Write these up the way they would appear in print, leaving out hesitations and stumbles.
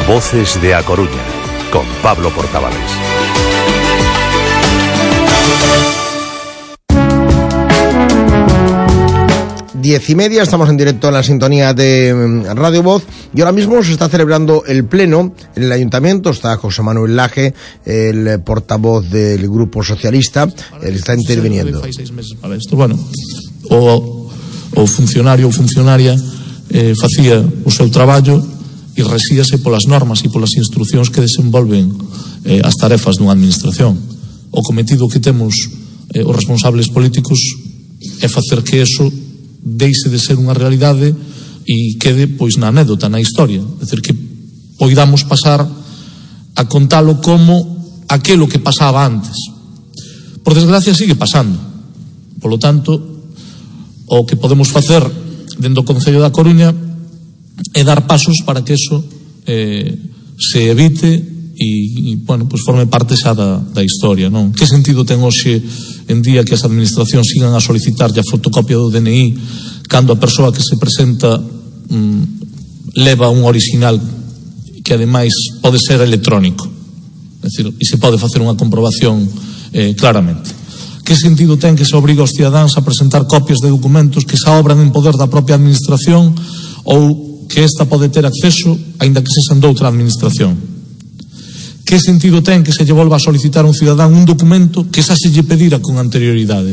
Voces de A Coruña, con Pablo Portavales. Diez y media, estamos en directo en la sintonía de Radio Voz y ahora mismo se está celebrando el pleno en el Ayuntamiento. Está José Manuel Laje, el portavoz del Grupo Socialista, él está interviniendo. Bueno, o funcionario ou funcionaria facía o seu traballo e resíase polas normas e polas instruccións que desenvolven as tarefas dunha administración. O cometido que temos os responsables políticos é facer que eso deixe de ser unha realidade e quede pois na anécdota, na historia. É dicir, que poidamos pasar a contalo como aquilo que pasaba antes. Por desgracia sigue pasando. Polo tanto, o que podemos facer dentro do Concello da Coruña é dar pasos para que eso se evite e bueno, pues forme parte xa da historia, non? Que sentido ten hoxe en día que as administracións sigan a solicitar a fotocopia do DNI cando a persoa que se presenta leva un original que ademais pode ser electrónico, é dicir, e se pode facer unha comprobación claramente? Que sentido ten que se obriga aos cidadáns a presentar copias de documentos que xa obran en poder da propia administración ou que esta pode ter acceso aínda que sexan doutra administración? Que sentido ten que se lle volva a solicitar a un cidadán un documento que xa se lle pedira con anterioridade?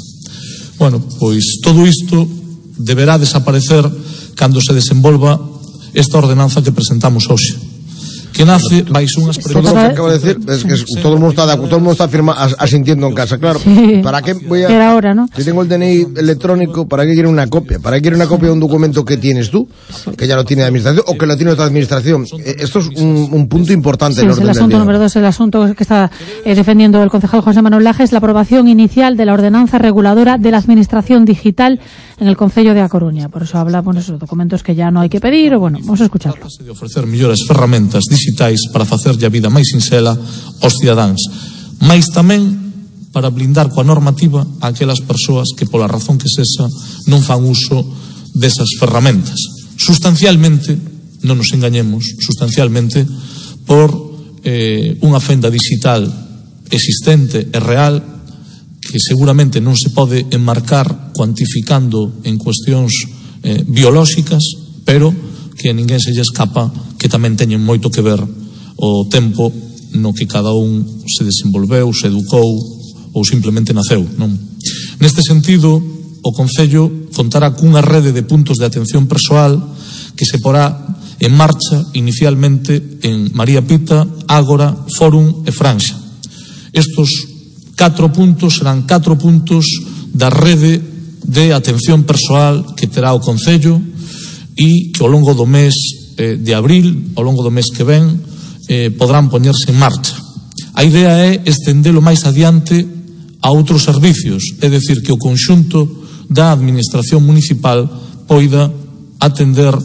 Bueno, pois todo isto deberá desaparecer cando se desenvolva esta ordenanza que presentamos hoxe, que nace baixo unhas premisas. Todo lo que acabo de decir es que todo el mundo está de acuerdo, todo el mundo está asintiendo en casa, claro. Sí. ¿Para qué voy a...? Era ahora, ¿no? Si tengo el DNI electrónico, ¿para qué quiero una copia? ¿Para qué quiero una copia de un documento que tienes tú, que ya lo tiene la administración, o que lo tiene otra administración? Esto es un punto importante en el orden el asunto del día. número 2, el asunto que está defendiendo el concejal José Manuel Laje es la aprobación inicial de la ordenanza reguladora de la administración digital en el Concello de A Coruña. Por eso habla, bueno, esos documentos que ya no hai que pedir, o bueno, vamos a escucharlo. De ofrecer mellores ferramentas digitais para facerlle a vida máis sinxela aos cidadáns, máis tamén para blindar coa normativa a aquelas persoas que pola razón que sexa non fan uso desas ferramentas. Sustancialmente, non nos engañemos, sustancialmente por unha fenda digital existente e real que seguramente non se pode enmarcar cuantificando en cuestións biolóxicas, pero que a ninguén se lle escapa que tamén teñen moito que ver o tempo no que cada un se desenvolveu, se educou ou simplemente naceu, non? Neste sentido, o Concello contará cunha rede de puntos de atención persoal que se porá en marcha inicialmente en María Pita, Ágora, Fórum e Franxa. Estos 4 puntos serán 4 puntos da rede de atención persoal que terá o Concello e que ao longo do mes de abril, ao longo do mes que ven, podrán poñerse en marcha. A idea é estendelo máis adiante a outros servicios, é dicir, que o conxunto da administración municipal poida atender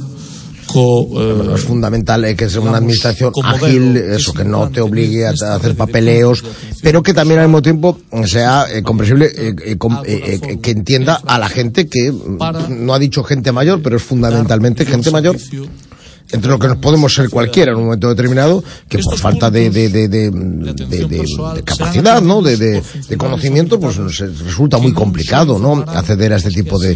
lo fundamental es que sea una administración ágil, eso, que no te obligue a hacer papeleos, pero que también al mismo tiempo sea comprensible, que entienda a la gente que no ha dicho gente mayor, pero es fundamentalmente gente mayor, entre lo que nos podemos ser cualquiera en un momento determinado, que por falta de capacidad, ¿no? de conocimiento, pues resulta muy complicado, ¿no? Acceder a este tipo de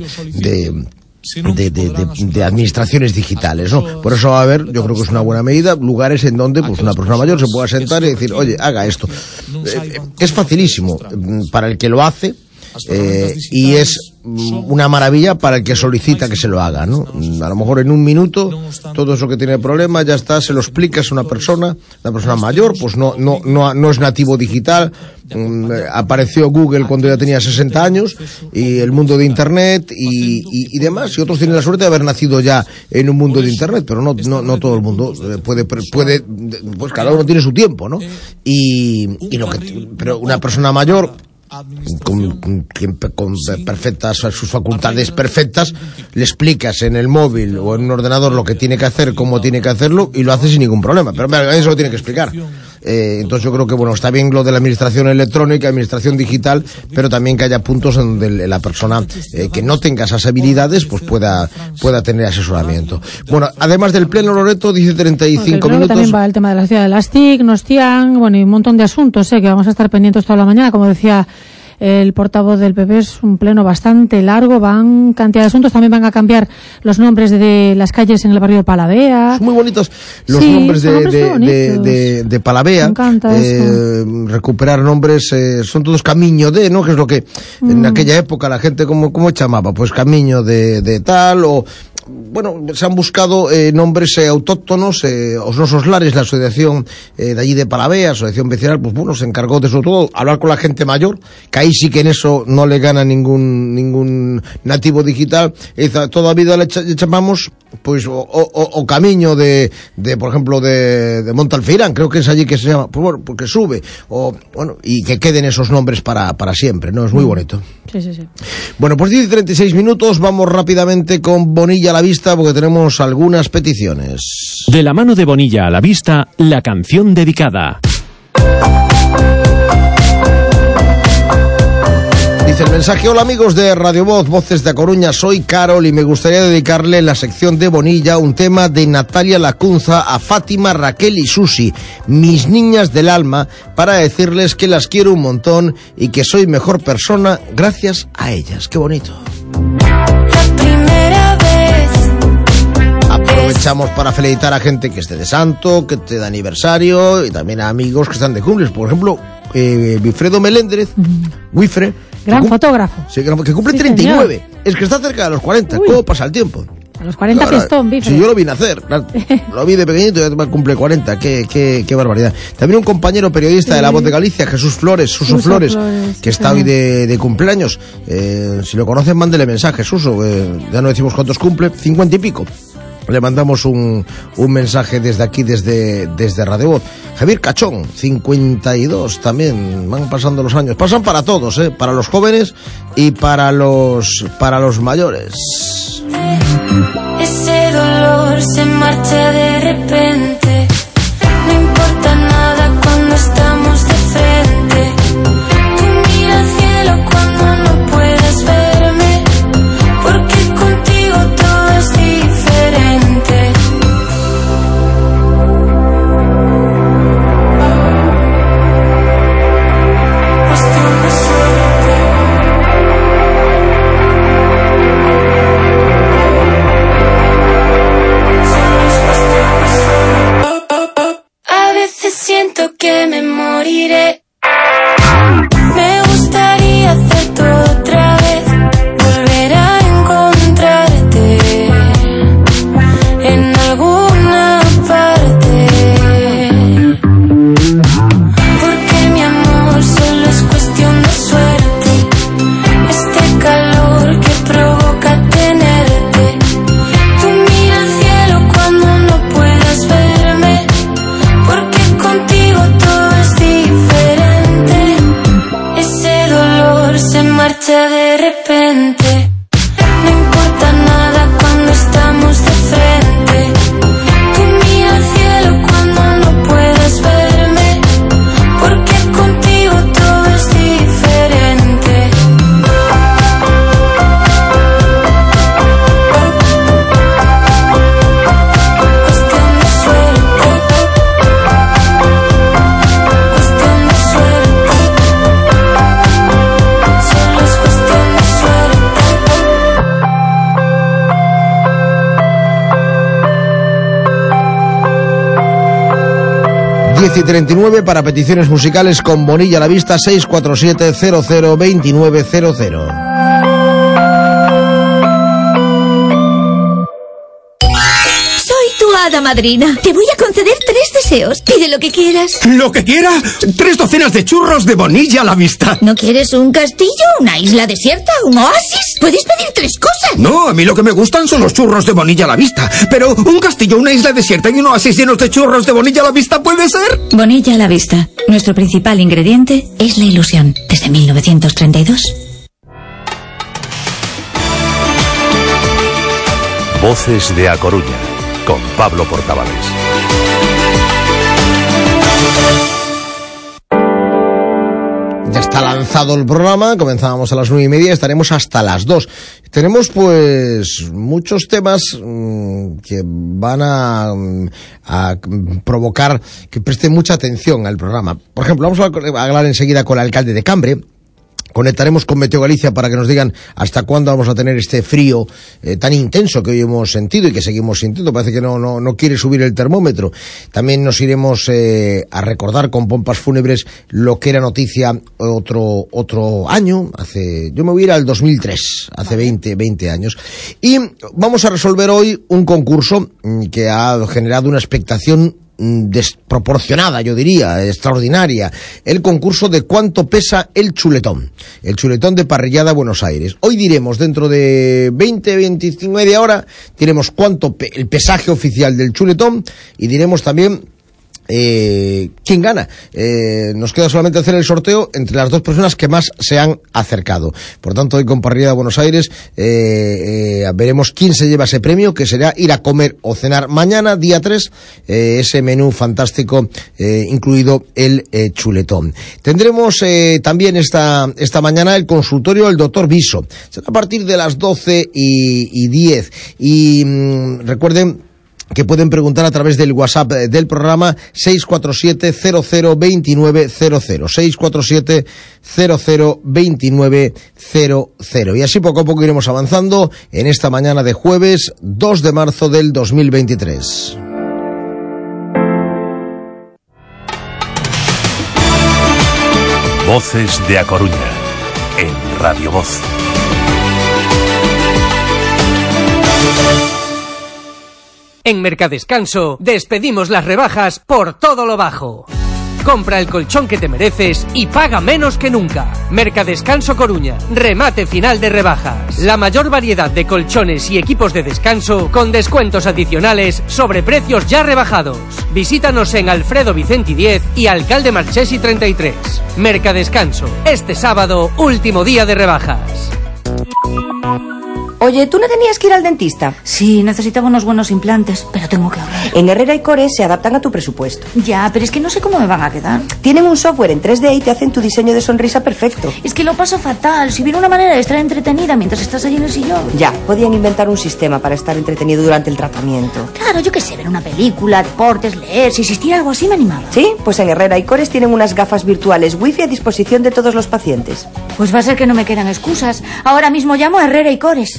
administraciones digitales, ¿no? Por eso va a haber, yo creo que es una buena medida, lugares en donde pues una persona mayor se pueda sentar y decir, oye, haga esto. Es facilísimo para el que lo hace, y es una maravilla para el que solicita que se lo haga, ¿no? A lo mejor en un minuto todo eso que tiene problema ya está, se lo explicas a una persona mayor, pues no es nativo digital, apareció Google cuando ya tenía 60 años y el mundo de Internet y demás, y otros tienen la suerte de haber nacido ya en un mundo de Internet, pero no todo el mundo puede, pues cada uno tiene su tiempo, ¿no? Pero una persona mayor con perfectas, sus facultades perfectas, le explicas en el móvil o en un ordenador lo que tiene que hacer, cómo tiene que hacerlo, y lo hace sin ningún problema. Pero eso lo tiene que explicar. Entonces yo creo que, bueno, está bien lo de la administración electrónica, administración digital, pero también que haya puntos en donde la persona que no tenga esas habilidades, pues pueda tener asesoramiento. Bueno, además del pleno, Loreto, dice 35 minutos. También va el tema de la ciudad de las TIC, Nostian, bueno, y un montón de asuntos, que vamos a estar pendientes toda la mañana, como decía el portavoz del PP. Es un pleno bastante largo, van cantidad de asuntos, también van a cambiar los nombres de las calles en el barrio de Palavea. Son muy bonitos los nombres de Palavea. Me encanta recuperar nombres, son todos Camiño de, ¿no? Que es lo que en aquella época la gente ¿cómo llamaba? Pues Camiño de tal, o bueno, se han buscado nombres autóctonos. Osnosos Lares, la asociación de allí de Palavea, asociación vecinal, pues bueno, se encargó de eso todo, hablar con la gente mayor, que ahí sí que en eso no le gana ningún nativo digital. Toda vida le llamamos, pues, o Camiño de por ejemplo, de Montalfeirán, creo que es allí que se llama, pues bueno, porque sube, o bueno, y que queden esos nombres para siempre, ¿no? Es muy bonito. Sí. Bueno, pues 10 y 36 minutos, vamos rápidamente con Bonilla a la vista, porque tenemos algunas peticiones. De la mano de Bonilla a la vista, la canción dedicada. Dice el mensaje: hola amigos de Radio Voz, Voces de A Coruña, soy Carol y me gustaría dedicarle en la sección de Bonilla un tema de Natalia Lacunza a Fátima, Raquel y Susi, mis niñas del alma, para decirles que las quiero un montón y que soy mejor persona gracias a ellas. ¡Qué bonito! Aprovechamos para felicitar a gente que esté de santo, que esté de aniversario, y también a amigos que están de cumples. Por ejemplo, Wilfredo Meléndez, Wifre, gran fotógrafo. Sí, que cumple 39. Señor. Es que está cerca de los 40. ¿Cómo pasa el tiempo? A los 40 fiestón, Wifre. Si yo lo vi nacer, lo vi de pequeñito y ya cumple 40. Qué barbaridad. También un compañero periodista de La Voz de Galicia, Jesús Flores, Suso Flores, que está hoy de cumpleaños. Si lo conocen, mándele mensaje, Suso. Ya no decimos cuántos cumple, 50 y pico. Le mandamos un mensaje desde aquí, desde Radio Voz. Javier Cachón, 52 también. Van pasando los años. Pasan para todos, para los jóvenes y para los mayores. Ese dolor se marcha de repente. No importa nada cuando estamos de frente. Tú mira al cielo cuando no puedes verme, porque contigo todo es diferente. A veces siento que me moriré. Me gustaría hacer todo otra vez, volver a encontrarte en alguna parte, porque mi amor solo es cuestión de suerte, este calor que provoca tenerte. Tú mira al cielo cuando no puedas verme, porque contigo todo es diferente. Ese dolor se marcha de repente. No importa nada cuando estamos de frente. Tú mira al cielo cuando no puedas verme, porque contigo todo es diferente. Cuestión de suerte. Cuestión de suerte. Solo es cuestión de suerte. 10 y 39 para peticiones musicales con Bonilla a la vista, 647 00 2900. Hada madrina, te voy a conceder 3 deseos. Pide lo que quieras. ¿Lo que quiera? 3 docenas de churros de Bonilla a la vista. ¿No quieres un castillo, una isla desierta, un oasis? Puedes pedir 3 cosas. No, a mí lo que me gustan son los churros de Bonilla a la vista. Pero un castillo, una isla desierta y un oasis llenos de churros de Bonilla a la vista, ¿puede ser? Bonilla a la vista. Nuestro principal ingrediente es la ilusión. Desde 1932. Voces de A Coruña, con Pablo Portavales. Ya está lanzado el programa, comenzábamos a las 9:30, estaremos hasta las 2. Tenemos pues muchos temas que van a provocar que presten mucha atención al programa. Por ejemplo, vamos a hablar enseguida con el alcalde de Cambre. Conectaremos con Meteo Galicia para que nos digan hasta cuándo vamos a tener este frío tan intenso que hoy hemos sentido y que seguimos sintiendo. Parece que no quiere subir el termómetro. También nos iremos a recordar con pompas fúnebres lo que era noticia otro año. Yo me voy a ir al 2003, hace 20 años. Y vamos a resolver hoy un concurso que ha generado una expectación desproporcionada, yo diría, extraordinaria. El concurso de cuánto pesa el chuletón de Parrillada Buenos Aires. Hoy diremos, dentro de 25 media hora, diremos el pesaje oficial del chuletón y diremos también quién gana. Nos queda solamente hacer el sorteo entre las dos personas que más se han acercado. Por tanto, hoy con Parrillada Buenos Aires veremos quién se lleva ese premio, que será ir a comer o cenar mañana, día 3, ese menú fantástico, incluido el chuletón. Tendremos también esta mañana el consultorio del doctor Viso. Será a partir de las 12:10. Y recuerden que pueden preguntar a través del WhatsApp del programa 647-002900, 647-002900. Y así poco a poco iremos avanzando en esta mañana de jueves 2 de marzo del 2023. Voces de A Coruña, en Radio Voz. En Mercadescanso despedimos las rebajas por todo lo bajo. Compra el colchón que te mereces y paga menos que nunca. Mercadescanso Coruña, remate final de rebajas. La mayor variedad de colchones y equipos de descanso con descuentos adicionales sobre precios ya rebajados. Visítanos en Alfredo Vicenti 10 y Alcalde Marchesi 33. Mercadescanso, este sábado, último día de rebajas. Oye, ¿tú no tenías que ir al dentista? Sí, necesitaba unos buenos implantes, pero tengo que ahorrar. En Herrera y Cores se adaptan a tu presupuesto. Ya, pero es que no sé cómo me van a quedar. Tienen un software en 3D y te hacen tu diseño de sonrisa perfecto. Es que lo paso fatal. Si hubiera una manera de estar entretenida mientras estás allí en el sillón. Ya, podían inventar un sistema para estar entretenido durante el tratamiento. Claro, yo qué sé, ver una película, deportes, leer. Si existiera algo así me animaba. Sí, pues en Herrera y Cores tienen unas gafas virtuales Wi-Fi a disposición de todos los pacientes. Pues va a ser que no me quedan excusas. Ahora mismo llamo a Herrera y Cores.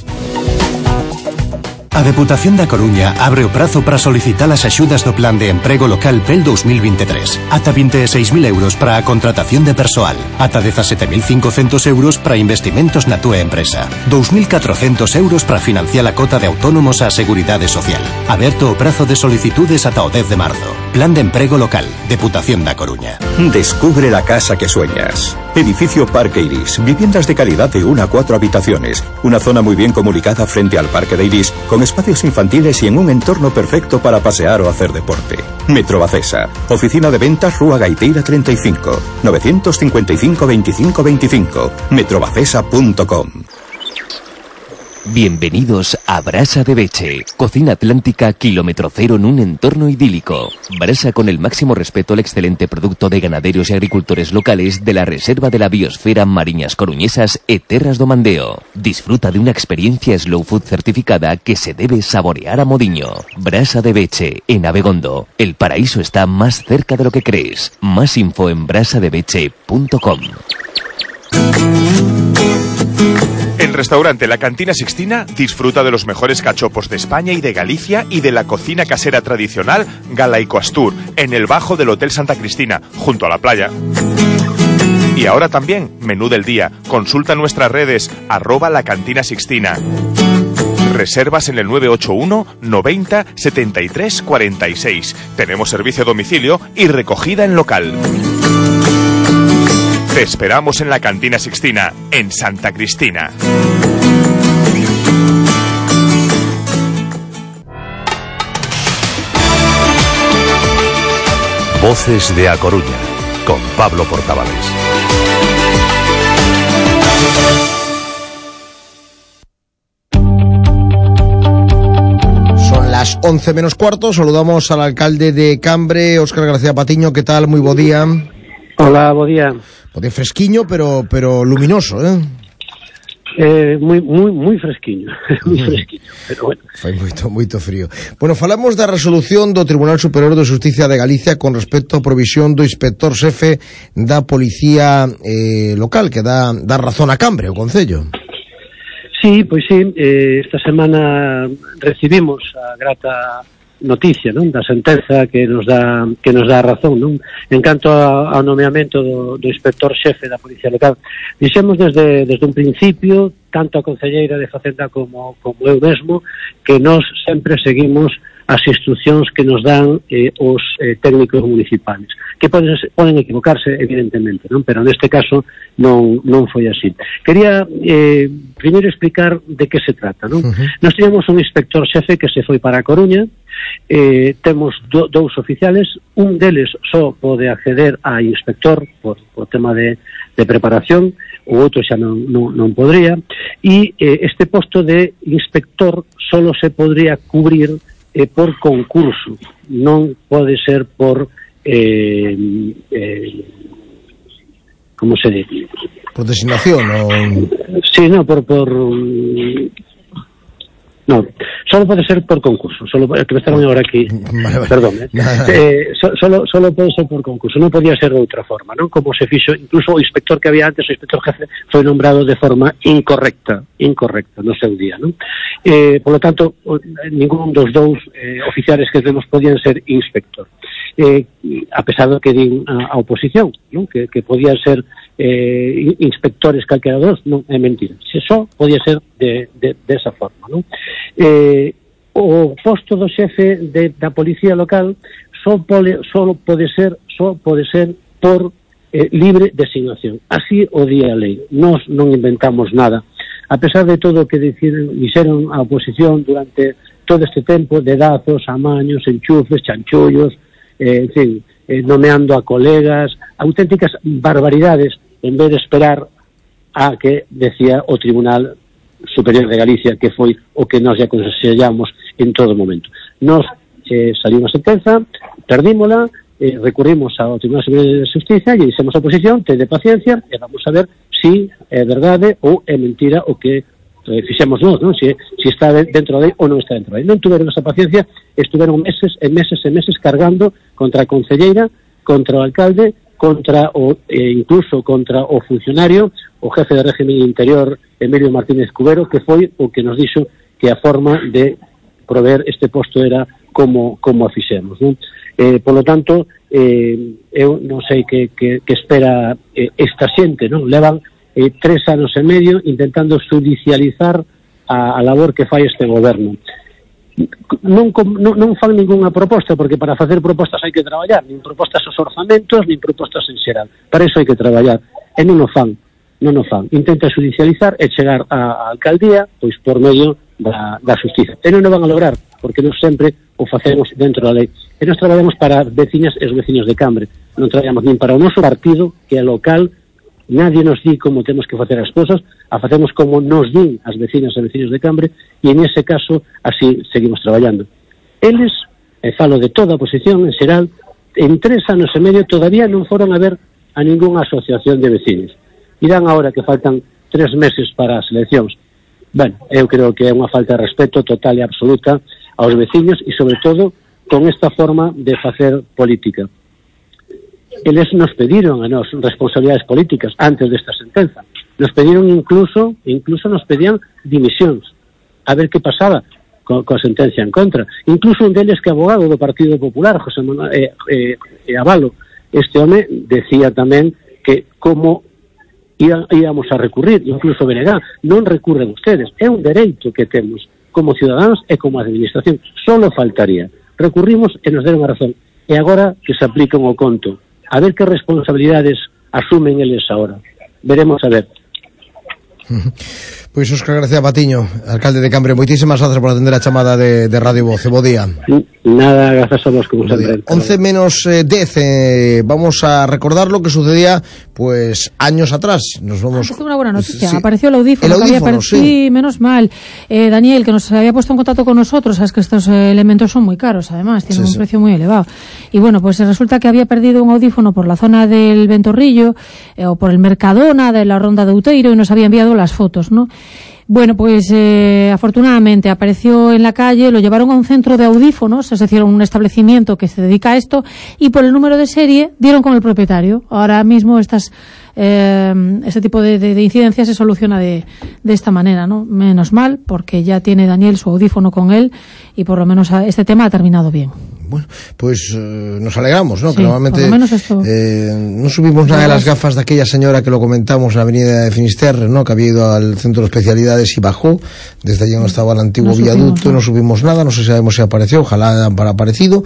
A Deputación da Coruña abre o prazo para solicitar as axudas do Plan de Emprego Local PEL 2023. Ata 26.000 euros para a contratación de persoal. Ata 17.500 euros para investimentos na túa empresa. 2.400 euros para financiar a cota de autónomos á Seguridade Social. Aberto o prazo de solicitudes ata o 10 de marzo. Plan de Emprego Local, Deputación da Coruña. Descubre la casa que sueñas. Edificio Parque Iris. Viviendas de calidad de 1 a 4 habitaciones. Una zona muy bien comunicada frente al Parque de Iris, con espacios infantiles y en un entorno perfecto para pasear o hacer deporte. Metro Bacesa. Oficina de ventas Rúa Gaiteira 35. 955 25 25. metrobacesa.com. Bienvenidos a Brasa de Beche, cocina atlántica kilómetro cero en un entorno idílico. Brasa con el máximo respeto al excelente producto de ganaderos y agricultores locales de la Reserva de la Biosfera Mariñas Coruñesas e Terras do Mandeo. Disfruta de una experiencia slow food certificada que se debe saborear a modiño. Brasa de Beche, en Abegondo. El paraíso está más cerca de lo que crees. Más info en brasadebeche.com. En Restaurante La Cantina Sixtina disfruta de los mejores cachopos de España y de Galicia y de la cocina casera tradicional Galaico Astur, en el bajo del Hotel Santa Cristina, junto a la playa. Y ahora también, menú del día. Consulta nuestras redes, @La Cantina Sixtina. Reservas en el 981 90 73 46. Tenemos servicio a domicilio y recogida en local. Te esperamos en la Cantina Sixtina, en Santa Cristina. Voces de A Coruña, con Pablo Portavales. Son las 11 menos cuarto. Saludamos al alcalde de Cambre, Óscar García Patiño. ¿Qué tal? Muy buen día. Hola, buen día. Pode fresquiño, pero luminoso, moi fresquiño, moi fresquiño, pero bueno. Fai moito frío. Bueno, falamos da resolución do Tribunal Superior de Xusticia de Galicia con respecto á provisión do inspector xefe da Policía local, que dá razón a Cambre, o Concello. Sí, pois sí, esta semana recibimos a grata noticia, non, da sentenza que nos dá razón, non, en canto ao nomeamento do inspector xefe da Policía Local. Dixemos desde un principio, tanto a concelleira de Facenda como eu mesmo, que nós sempre seguimos as instruccións que nos dan os técnicos municipales, que poden equivocarse evidentemente, non, pero neste caso non foi así. Quería primeiro explicar de que se trata, non? Nós teníamos un inspector xefe que se foi para a Coruña. Temos dous oficiales, un deles só pode acceder a inspector por tema de preparación, o outro xa non podría, e este posto de inspector solo se podría cubrir por concurso, non pode ser por como se dice? Por designación, ou... Sí, non, no, solo pode ser por concurso, que me estaban agora aquí, perdón, solo pode ser por concurso, non podía ser de outra forma, non? Como se fixo, incluso o inspector que había antes, o inspector jefe, foi nombrado de forma incorrecta no seu día, non? Por lo tanto, ningún dos dous oficiales que temos podían ser inspector. A pesar do que din a oposición, non? Que podían ser inspectores calquera dos, non, é mentira. Se só podía ser de esa forma, non? O posto do xefe da Policía Local só pode ser por libre designación. Así o di a lei. Nós non inventamos nada. A pesar de todo o que dixeron a oposición durante todo este tempo, de dazos, amaños, enchufes, chanchullos, en fin, nomeando a colegas, auténticas barbaridades, en vez de esperar a que decía o Tribunal Superior de Galicia, que foi o que nós já aconsellamos en todo momento. Nós salimos a sentenza, perdímola, recurrimos ao Tribunal Superior de Justicia e dixemos a oposición, tende paciencia e vamos a ver si é verdade ou é mentira o que fixemos nós, non? Si está dentro da lei ou non está dentro da lei. Non tuveron esa paciencia, estuveron meses e meses cargando contra a concelleira, contra o alcalde, contra incluso contra o funcionario, o jefe de régimen interior Emilio Martínez Cubero, que foi o que nos dixo que a forma de prover este posto era como a fixemos, non? Por lo tanto, eu non sei que espera esta xente, non? Levan 3 anos e medio intentando judicializar a labor que fai este goberno. Non fan ningunha proposta, porque para facer propostas hai que traballar, nin propostas aos orzamentos, nin propostas en xeral. Para iso hai que traballar, e non o fan. Intenta judicializar e chegar á alcaldía, pois por medio da xustiza. E non o van a lograr, porque non sempre o facemos dentro da lei. E nós traballamos para as veciñas e os veciños de Cambre. Non traballamos nin para o noso partido, que é local. Nadie nos di como temos que facer as cosas, a facemos como nos din as vecinas e vecinos de Cambre, e en ese caso así seguimos traballando. Eles, e falo de toda a oposición en xeral, en 3 anos e medio todavía non foron a ver a ningunha asociación de vecinos. Irán agora que faltan 3 meses para as eleccións. Bueno, eu creo que é unha falta de respeto total e absoluta aos veciños e sobre todo con esta forma de facer política. Eles nos pediron a nos responsabilidades políticas antes desta sentenza. Nos pediron incluso nos pedían dimisións. A ver que pasaba coa sentencia en contra. Incluso un deles que abogado do Partido Popular, José Manuel Avalo, este home decía tamén que como íamos a recurrir, incluso BNG, non recurren ustedes. É un dereito que temos como ciudadanos e como administración. Solo faltaría. Recurrimos e nos deron a razón. E agora que se apliquen o conto. A ver que responsabilidades asumen eles ahora. Veremos a ver. Pois Óscar García Patiño, alcalde de Cambre, moitísimas grazas por atender a chamada de Radio Voz. Bo día. Nada, grazas a vos, como sempre. 11 menos 10, vamos a recordar lo que sucedía, pues, años atrás. Nos vamos... Es una buena noticia, sí. apareció el audífono. Sí, menos mal. Daniel, que nos había puesto en contacto con nosotros, sabes que estos elementos son muy caros, además, tienen un precio muy elevado. Y bueno, pues resulta que había perdido un audífono por la zona del Ventorrillo, o por el Mercadona de la Ronda de Outeiro, y nos había enviado las fotos, ¿no? Bueno, pues afortunadamente apareció en la calle, lo llevaron a un centro de audífonos, es decir, un establecimiento que se dedica a esto, y por el número de serie dieron con el propietario. Ahora mismo este tipo de incidencias se soluciona de esta manera, ¿no? Menos mal, porque ya tiene Daniel su audífono con él y por lo menos este tema ha terminado bien. Bueno, pues nos alegramos, ¿no? Sí, que normalmente por lo menos esto... no subimos nada de las gafas de aquella señora que lo comentamos en la avenida de Finisterre, ¿no? Que había ido al centro de especialidades y bajó. Desde allí donde estaba el antiguo viaducto, no subimos nada, no sé si sabemos si apareció, ojalá haya aparecido.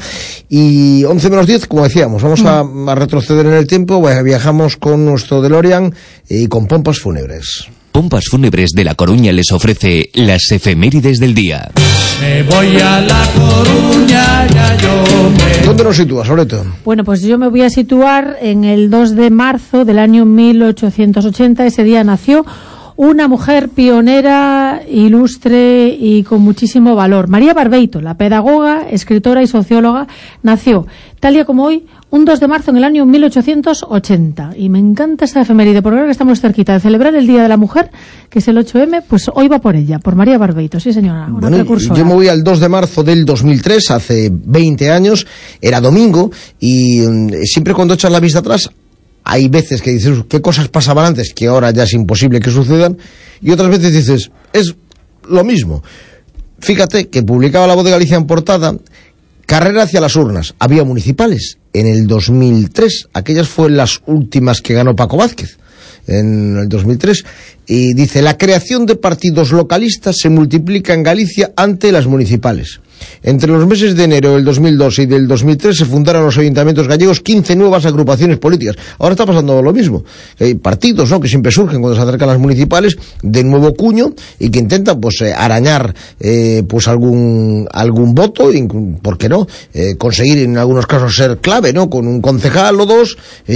Y 11 menos 10, como decíamos, vamos a retroceder en el tiempo, viajamos con nuestro DeLorean y con Pompas Fúnebres. Pompas Fúnebres de La Coruña les ofrece las efemérides del día. Me voy a La Coruña, ya yo me... ¿Dónde nos sitúas, Loreto? Bueno, pues yo me voy a situar en el 2 de marzo del año 1880. Ese día nació una mujer pionera, ilustre y con muchísimo valor. María Barbeito, la pedagoga, escritora y socióloga, nació tal día como hoy, un 2 de marzo en el año 1880. Y me encanta esta efeméride, porque ahora que estamos cerquita de celebrar el Día de la Mujer, que es el 8M, pues hoy va por ella, por María Barbeito. Sí, señora, una precursora. Yo me voy al 2 de marzo del 2003, hace 20 años, era domingo, y siempre cuando echas la vista atrás, hay veces que dices, ¿qué cosas pasaban antes? Que ahora ya es imposible que sucedan. Y otras veces dices, es lo mismo. Fíjate que publicaba La Voz de Galicia en portada, carrera hacia las urnas. Había municipales en el 2003. Aquellas fueron las últimas que ganó Paco Vázquez en el 2003. Y dice, la creación de partidos localistas se multiplica en Galicia ante las municipales. Entre los meses de enero del 2002 y del 2003 se fundaron los ayuntamientos gallegos 15 nuevas agrupaciones políticas. Ahora está pasando lo mismo. Hay partidos, ¿no?, que siempre surgen cuando se acercan las municipales de nuevo cuño y que intentan pues arañar pues algún voto y, ¿por qué no?, conseguir en algunos casos ser clave, ¿no?, con un concejal o dos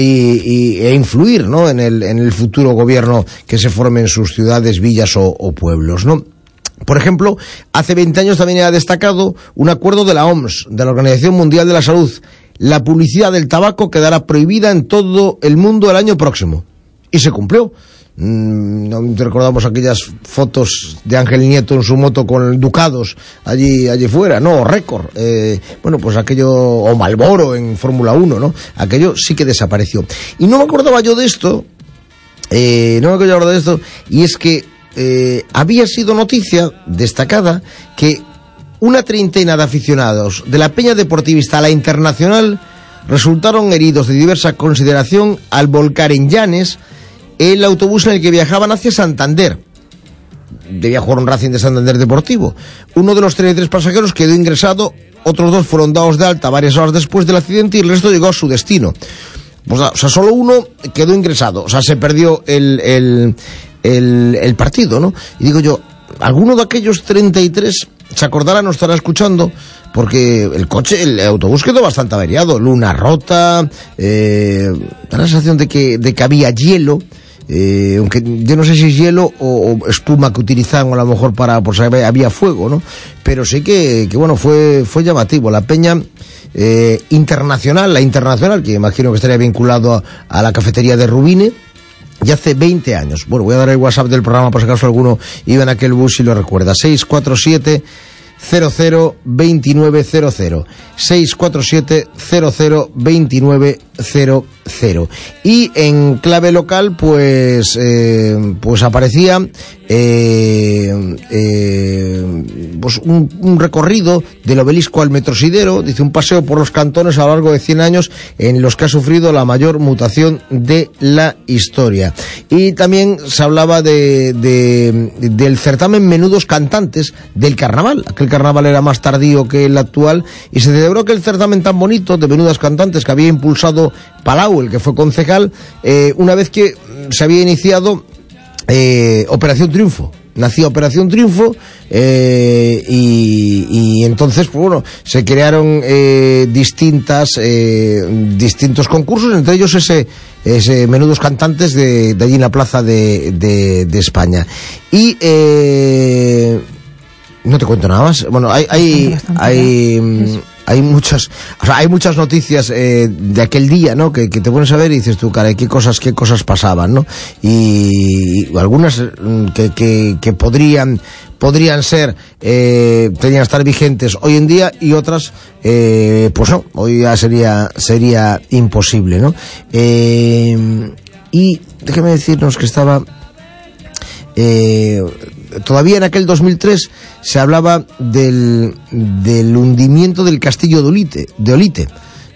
e influir, ¿no?, en el futuro gobierno que se forme en sus ciudades, villas o pueblos, ¿no? Por ejemplo, hace 20 años también era destacado un acuerdo de la OMS, de la Organización Mundial de la Salud. La publicidad del tabaco quedará prohibida en todo el mundo el año próximo. Y se cumplió. No recordamos aquellas fotos de Ángel Nieto en su moto con ducados allí fuera, ¿no? Récord. Bueno, pues aquello, o Marlboro en Fórmula 1, ¿no? Aquello sí que desapareció. Y no me acordaba yo de esto, y es que había sido noticia destacada que una treintena de aficionados de la Peña Deportivista a la Internacional resultaron heridos de diversa consideración al volcar en Llanes el autobús en el que viajaban hacia Santander. Debía jugar un Racing de Santander Deportivo. Uno de los 33 pasajeros quedó ingresado, otros dos fueron dados de alta varias horas después del accidente y el resto llegó a su destino. Pues, o sea, solo uno quedó ingresado, o sea, se perdió el partido, ¿no? Y digo yo, alguno de aquellos 33 se acordará, no estará escuchando, porque el autobús quedó bastante averiado, luna rota, da la sensación de que había hielo, aunque yo no sé si es hielo o espuma que utilizaban a lo mejor por si había fuego, ¿no? Pero sí que bueno, fue llamativo. La Peña Internacional, que imagino que estaría vinculado a la cafetería de Rubine, y hace 20 años. Bueno, voy a dar el WhatsApp del programa por si acaso alguno iba en aquel bus y lo recuerda. 647 00 2900 647 00 2900. Y en clave local pues aparecía pues un recorrido del obelisco al Metrosidero, dice, un paseo por los cantones a lo largo de 100 años en los que ha sufrido la mayor mutación de la historia. Y también se hablaba del certamen Menudos Cantantes del carnaval. Aquel carnaval era más tardío que el actual y se celebró aquel certamen tan bonito de Menudas Cantantes que había impulsado Palau, el que fue concejal, una vez que se había iniciado Operación Triunfo. nacía Operación Triunfo, y entonces, pues bueno, se crearon distintos concursos, entre ellos ese Menudos Cantantes de allí en la plaza de España. Y no te cuento nada más. Bueno, hay muchas noticias de aquel día, ¿no? Que te pones a ver y dices tú, caray, qué cosas pasaban, ¿no? Y algunas que podrían ser, tenían que estar vigentes hoy en día, y otras, pues no, hoy ya sería imposible, ¿no? Y déjeme decirnos que estaba, todavía en aquel 2003 se hablaba del hundimiento del castillo de Olite.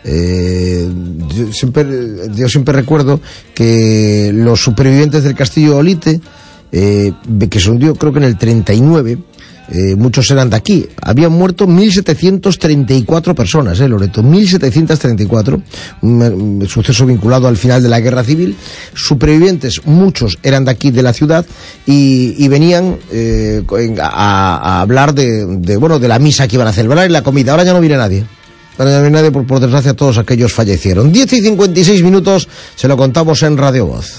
Yo siempre recuerdo que los supervivientes del castillo de Olite, que se hundió creo que en el 39, muchos eran de aquí. Habían muerto 1.734 personas, Loreto, 1.734, un suceso vinculado al final de la Guerra Civil. Supervivientes, muchos eran de aquí, de la ciudad, y venían a hablar de la misa que iban a celebrar y la comida. Ahora ya no viene nadie. Ahora ya no viene nadie, por desgracia todos aquellos fallecieron. 10:56, se lo contamos en Radio Voz.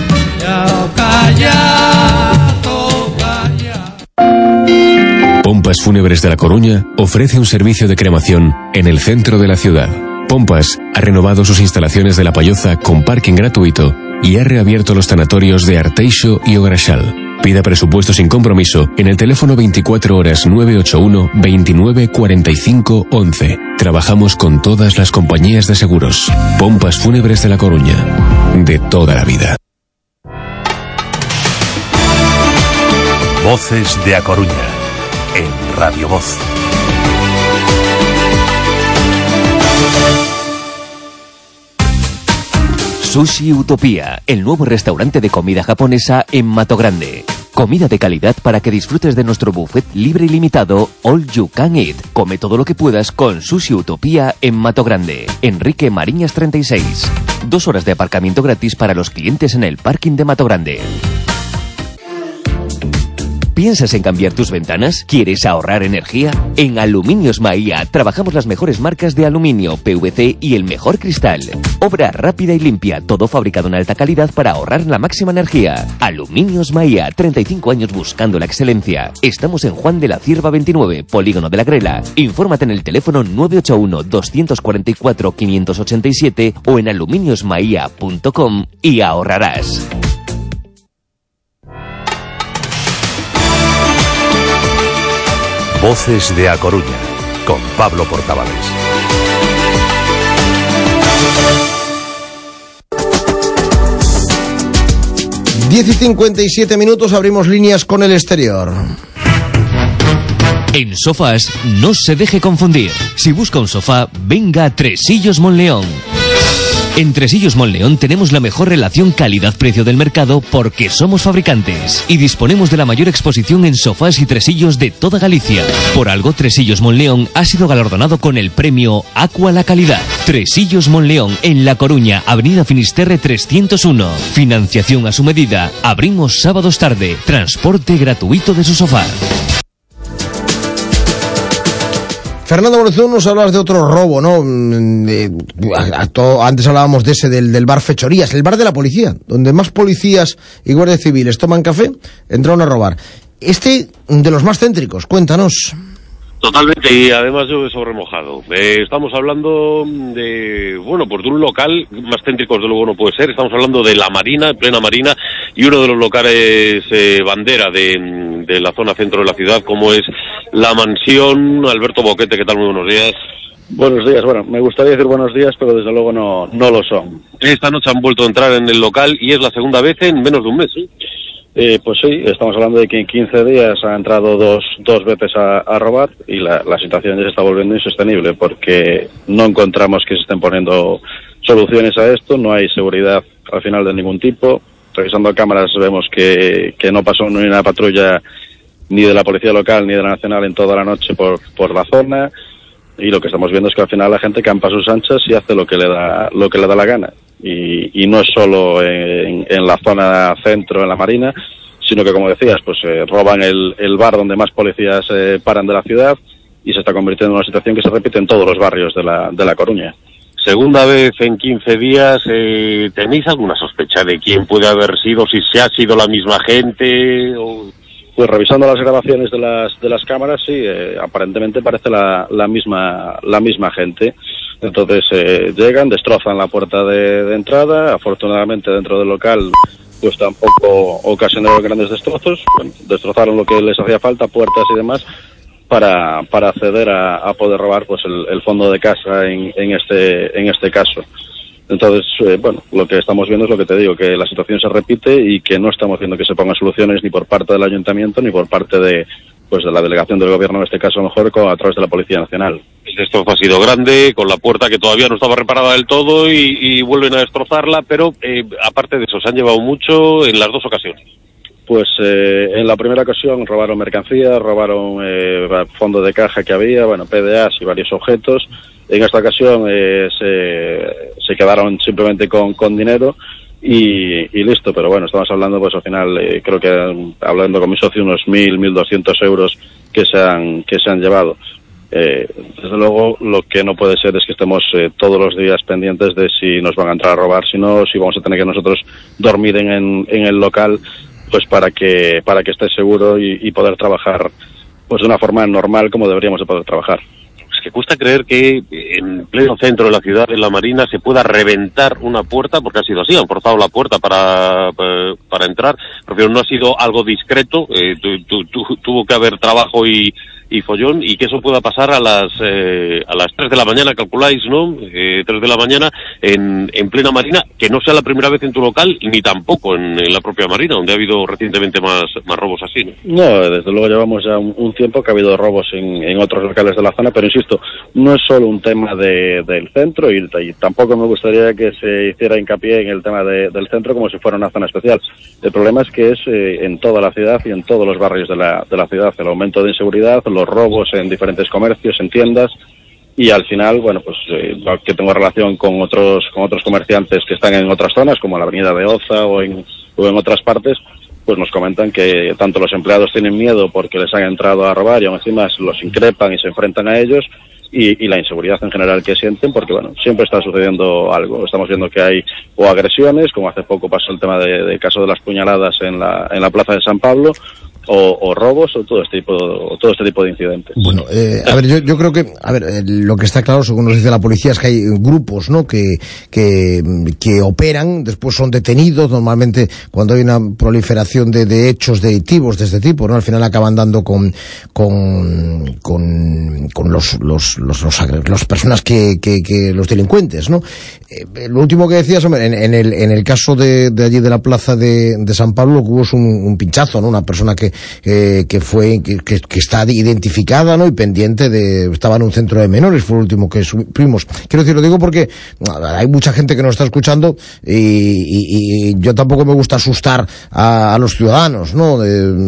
Pompas Fúnebres de La Coruña ofrece un servicio de cremación en el centro de la ciudad. Pompas ha renovado sus instalaciones de La Payoza con parking gratuito y ha reabierto los tanatorios de Arteixo y Ograchal. Pida presupuesto sin compromiso en el teléfono 24 horas 981 29 45 11. Trabajamos con todas las compañías de seguros. Pompas Fúnebres de La Coruña. De toda la vida. Voces de A Coruña, en Radio Voz. Sushi Utopía, el nuevo restaurante de comida japonesa en Matogrande. Comida de calidad para que disfrutes de nuestro buffet libre y limitado All You Can Eat. Come todo lo que puedas con Sushi Utopía en Matogrande. Enrique Mariñas 36. 2 horas de aparcamiento gratis para los clientes en el parking de Matogrande. ¿Piensas en cambiar tus ventanas? ¿Quieres ahorrar energía? En Aluminios Maía trabajamos las mejores marcas de aluminio, PVC y el mejor cristal. Obra rápida y limpia, todo fabricado en alta calidad para ahorrar la máxima energía. Aluminios Maía, 35 años buscando la excelencia. Estamos en Juan de la Cierva 29, Polígono de la Grela. Infórmate en el teléfono 981-244-587 o en aluminiosmaia.com y ahorrarás. Voces de A Coruña, con Pablo Portavales. Diez y 57 minutos, abrimos líneas con el exterior. En Sofás no se deje confundir. Si busca un sofá, venga a Tresillos Monleón. En Tresillos Monleón tenemos la mejor relación calidad-precio del mercado porque somos fabricantes y disponemos de la mayor exposición en sofás y tresillos de toda Galicia. Por algo, Tresillos Monleón ha sido galardonado con el premio Aqua la Calidad. Tresillos Monleón, en La Coruña, Avenida Finisterre 301. Financiación a su medida. Abrimos sábados tarde. Transporte gratuito de su sofá. Fernando Morozón, nos hablas de otro robo, ¿no? Antes hablábamos de ese del bar Fechorías, el bar de la policía, donde más policías y guardias civiles toman café, entraron a robar. Este, de los más céntricos, cuéntanos. Totalmente, y además yo sobre mojado. Estamos hablando de un local más céntrico, desde luego no puede ser. Estamos hablando de la Marina, en plena Marina, y uno de los locales bandera de la zona centro de la ciudad, como es la mansión Alberto Boquete. ¿Qué tal? Muy buenos días. Buenos días. Bueno, me gustaría decir buenos días, pero desde luego no lo son. Esta noche han vuelto a entrar en el local y es la segunda vez en menos de un mes, ¿sí? Pues sí, estamos hablando de que en 15 días han entrado dos veces a robar y la situación ya se está volviendo insostenible porque no encontramos que se estén poniendo soluciones a esto, no hay seguridad al final de ningún tipo. Revisando cámaras vemos que no pasó ni una patrulla ni de la policía local ni de la nacional en toda la noche por la zona, y lo que estamos viendo es que al final la gente campa a sus anchas y hace lo que le da la gana. Y no es solo en la zona centro, en la Marina, sino que, como decías, pues roban el bar donde más policías paran de la ciudad, y se está convirtiendo en una situación que se repite en todos los barrios de La Coruña. Segunda vez en 15 días, ¿tenéis alguna sospecha de quién puede haber sido, si se ha sido la misma gente? O... Pues revisando las grabaciones de las cámaras, sí, aparentemente parece la misma gente. Entonces llegan, destrozan la puerta de entrada. Afortunadamente dentro del local pues tampoco ocasionaron grandes destrozos. Bueno, destrozaron lo que les hacía falta, puertas y demás, para acceder a poder robar pues el fondo de casa en este caso. Entonces, bueno, lo que estamos viendo es lo que te digo, que la situación se repite y que no estamos viendo que se pongan soluciones ni por parte del ayuntamiento ni por parte de la delegación del gobierno, en este caso a lo mejor a través de la Policía Nacional. El destrozo ha sido grande, con la puerta que todavía no estaba reparada del todo y vuelven a destrozarla, pero aparte de eso, se han llevado mucho en las dos ocasiones. Pues en la primera ocasión robaron mercancía, robaron fondo de caja que había, bueno, PDAs y varios objetos. En esta ocasión se quedaron simplemente con dinero y listo, pero bueno, estamos hablando pues al final, creo que hablando con mi socio, unos 1.200 euros que se han llevado. Desde luego, lo que no puede ser es que estemos todos los días pendientes de si nos van a entrar a robar, si no, si vamos a tener que nosotros dormir en el local, pues para que esté seguro y poder trabajar pues de una forma normal como deberíamos de poder trabajar. Es que cuesta creer que en pleno centro de la ciudad, en la Marina, se pueda reventar una puerta, porque ha sido así, han forzado la puerta para entrar, pero no ha sido algo discreto, tuvo que haber trabajo y follón, y que eso pueda pasar a las 3 de la mañana, calculáis, ¿no? 3 de la mañana en plena Marina, que no sea la primera vez en tu local, ni tampoco en la propia Marina, donde ha habido recientemente más robos así, ¿no? No, desde luego llevamos ya un tiempo que ha habido robos en otros locales de la zona, pero insisto, no es solo un tema del centro, y tampoco me gustaría que se hiciera hincapié en el tema del centro como si fuera una zona especial. El problema es que es en toda la ciudad y en todos los barrios de la ciudad, el aumento de inseguridad, los robos en diferentes comercios, en tiendas, y al final, bueno, pues que tengo relación con otros comerciantes que están en otras zonas, como la avenida de Oza o en otras partes, pues nos comentan que tanto los empleados tienen miedo porque les han entrado a robar y aún encima los increpan y se enfrentan a ellos, y la inseguridad en general que sienten, porque bueno, siempre está sucediendo algo. Estamos viendo que hay o agresiones, como hace poco pasó el tema de caso de las puñaladas en la plaza de San Pablo, o robos, o todo este tipo de incidentes. Bueno, a ver, yo creo que, lo que está claro, según nos dice la policía, es que hay grupos, ¿no?, que operan, después son detenidos. Normalmente, cuando hay una proliferación de hechos delictivos de este tipo, ¿no?, al final acaban dando con los personas los delincuentes, ¿no? Lo último que decías, hombre, en el caso de allí de la plaza de San Pablo, hubo un pinchazo, ¿no?, una persona que está identificada, ¿no?, y pendiente estaba en un centro de menores, fue lo último que supimos. Quiero decir, lo digo porque hay mucha gente que nos está escuchando y yo tampoco me gusta asustar a los ciudadanos, ¿no?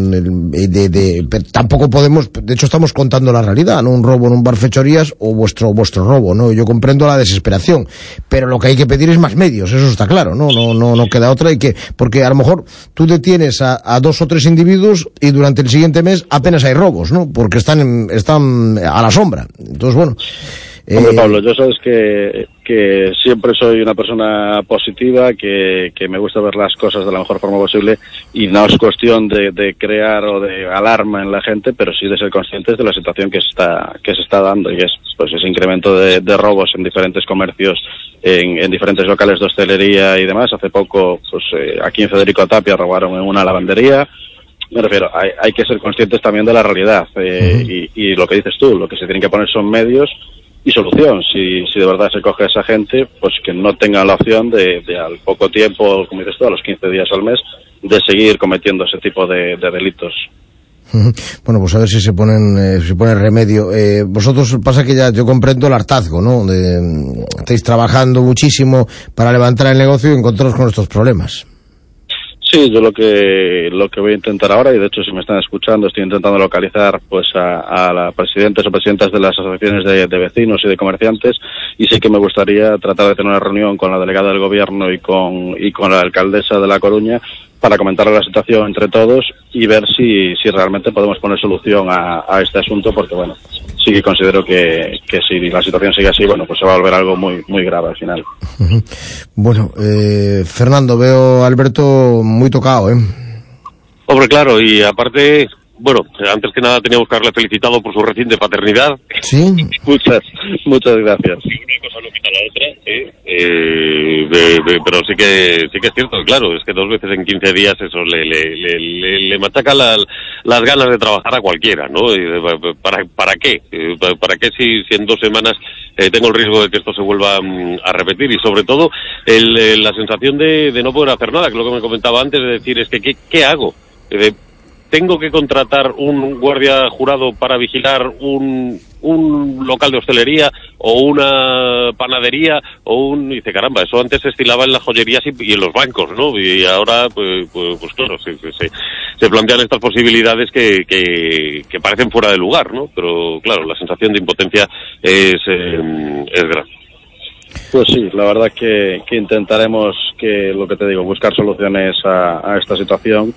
Tampoco podemos, de hecho estamos contando la realidad, ¿no? Un robo en un bar Fechorías o vuestro robo, ¿no? Yo comprendo la desesperación, pero lo que hay que pedir es más medios, eso está claro, ¿no? No queda otra, porque a lo mejor tú detienes a 2 o 3 individuos y durante el siguiente mes apenas hay robos, ¿no? Porque están a la sombra. Entonces, bueno. Hombre, Pablo, yo sabes que siempre soy una persona positiva, que me gusta ver las cosas de la mejor forma posible, y no es cuestión de crear o de alarma en la gente, pero sí de ser conscientes de la situación que se está dando, y es pues ese incremento de robos en diferentes comercios, en diferentes locales de hostelería y demás. Hace poco, pues aquí en Federico Tapia robaron en una lavandería. Me refiero, hay que ser conscientes también de la realidad, y lo que dices tú, lo que se tienen que poner son medios y solución. Si de verdad se coge a esa gente, pues que no tengan la opción de al poco tiempo, como dices tú, a los 15 días al mes, de seguir cometiendo ese tipo de delitos. Bueno, pues a ver si se pone remedio. Vosotros, pasa que ya yo comprendo el hartazgo, ¿no? Estáis trabajando muchísimo para levantar el negocio y encontraros con estos problemas. Sí, yo lo que voy a intentar ahora, y de hecho si me están escuchando, estoy intentando localizar pues a las presidentes o presidentas de las asociaciones de vecinos y de comerciantes, y sí que me gustaría tratar de tener una reunión con la delegada del gobierno y con la alcaldesa de La Coruña comentar la situación entre todos y ver si realmente podemos poner solución a este asunto, porque bueno, sí que considero que si la situación sigue así, bueno, pues se va a volver algo muy, muy grave al final. Bueno, Fernando, veo a Alberto muy tocado, Hombre, claro, y aparte, bueno, antes que nada teníamos que haberle felicitado por su reciente paternidad. Sí. Muchas gracias. Una cosa no quita la otra, pero sí que es cierto, claro, es que 2 veces en 15 días eso le machaca las ganas de trabajar a cualquiera, ¿no? ¿Para qué? ¿Para qué si en 2 semanas tengo el riesgo de que esto se vuelva a repetir? Y sobre todo la sensación de no poder hacer nada, que es lo que me comentaba antes, de decir, es que ¿qué hago? ¿Tengo que contratar un guardia jurado para vigilar un local de hostelería o una panadería dice, caramba, eso antes se estilaba en las joyerías y en los bancos, ¿no? Y ahora, pues claro, se plantean estas posibilidades que parecen fuera de lugar, ¿no? Pero claro, la sensación de impotencia es grave. Pues sí, la verdad que intentaremos, lo que te digo, buscar soluciones a esta situación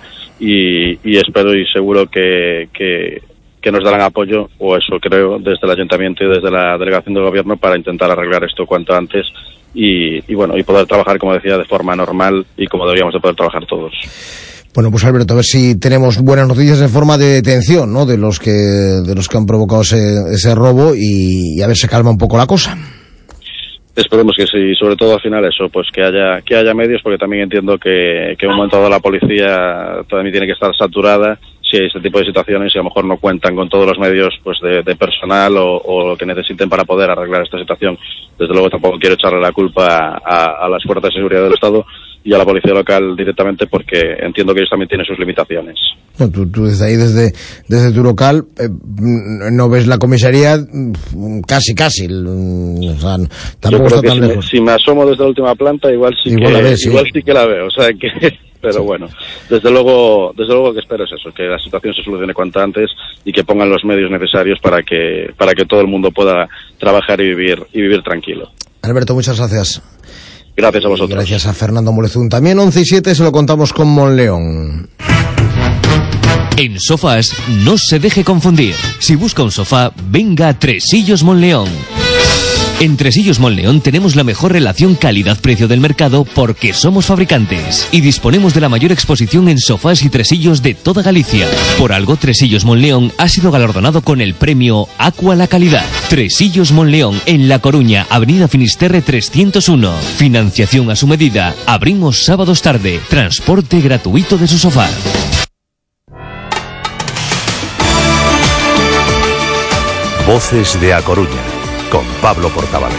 y espero y seguro que nos darán apoyo, o eso creo, desde el Ayuntamiento y desde la Delegación del Gobierno para intentar arreglar esto cuanto antes y poder trabajar, como decía, de forma normal y como deberíamos de poder trabajar todos. Bueno, pues Alberto, a ver si tenemos buenas noticias en forma de detención, ¿no?, de los que han provocado ese robo y a ver si calma un poco la cosa. Esperemos que sí, sobre todo al final eso, pues que haya medios, porque también entiendo que en un momento dado la policía también tiene que estar saturada si hay este tipo de situaciones y a lo mejor no cuentan con todos los medios pues de personal o lo que necesiten para poder arreglar esta situación. Desde luego tampoco quiero echarle la culpa a las fuerzas de seguridad del Estado y a la policía local directamente, porque entiendo que ellos también tienen sus limitaciones. No, tú desde ahí, desde tu local, no ves la comisaría casi, o sea, tampoco está tan lejos. Si me asomo desde la última planta, igual sí que la veo, o sea que... Pero bueno, desde luego que espero es eso, que la situación se solucione cuanto antes y que pongan los medios necesarios para que todo el mundo pueda trabajar y vivir tranquilo. Alberto, muchas gracias. Gracias a vosotros. Gracias a Fernando Molezún. También 11:07 se lo contamos con Monleón. En sofás no se deje confundir. Si busca un sofá, venga a Tresillos Monleón. En Tresillos Monleón tenemos la mejor relación calidad-precio del mercado porque somos fabricantes y disponemos de la mayor exposición en sofás y tresillos de toda Galicia. Por algo, Tresillos Monleón ha sido galardonado con el premio Aqua la Calidad. Tresillos Monleón, en La Coruña, Avenida Finisterre 301. Financiación a su medida. Abrimos sábados tarde. Transporte gratuito de su sofá. Voces de A Coruña, con Pablo Portavales.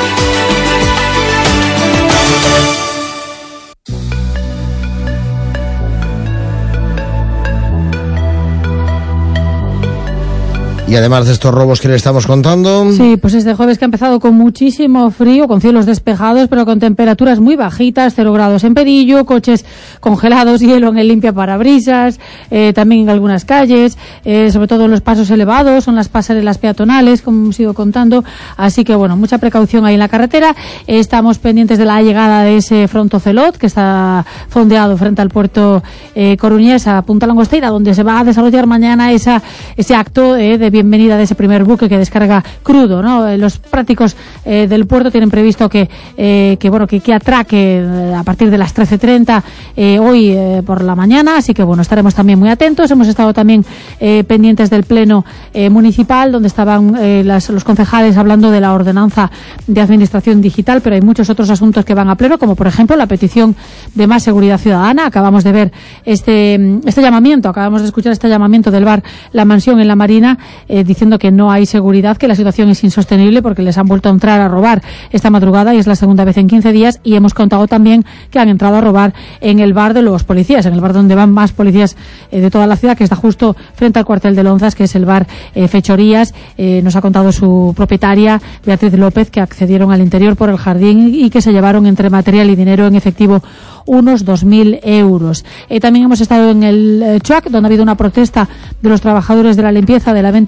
Y además de estos robos que le estamos contando... Sí, pues este jueves que ha empezado con muchísimo frío, con cielos despejados, pero con temperaturas muy bajitas, 0 grados en Pedillo, coches congelados, hielo en el limpiaparabrisas, también en algunas calles, sobre todo en los pasos elevados, son las pasarelas peatonales, como hemos ido contando, así que bueno, mucha precaución ahí en la carretera. Estamos pendientes de la llegada de ese frontocelot, que está fondeado frente al puerto coruñés, a Punta Langosteira, donde se va a desarrollar mañana ese acto de bienvenida de ese primer buque que descarga crudo, ¿no? Los prácticos del puerto tienen previsto que atraque a partir de las 13:30 hoy por la mañana, así que bueno, estaremos también muy atentos. Hemos estado también pendientes del pleno municipal, donde estaban los concejales hablando de la ordenanza de administración digital, pero hay muchos otros asuntos que van a pleno, como por ejemplo la petición de más seguridad ciudadana. Acabamos de ver este llamamiento, acabamos de escuchar este llamamiento del bar La Mansión en La Marina, diciendo que no hay seguridad, que la situación es insostenible porque les han vuelto a entrar a robar esta madrugada y es la segunda vez en 15 días, y hemos contado también que han entrado a robar en el bar de los policías, en el bar donde van más policías de toda la ciudad, que está justo frente al cuartel de Lonzas, que es el bar Fechorías. Nos ha contado su propietaria, Beatriz López, que accedieron al interior por el jardín y que se llevaron entre material y dinero en efectivo unos 2.000 euros. También hemos estado en el Chuac, donde ha habido una protesta de los trabajadores de la limpieza, de la venta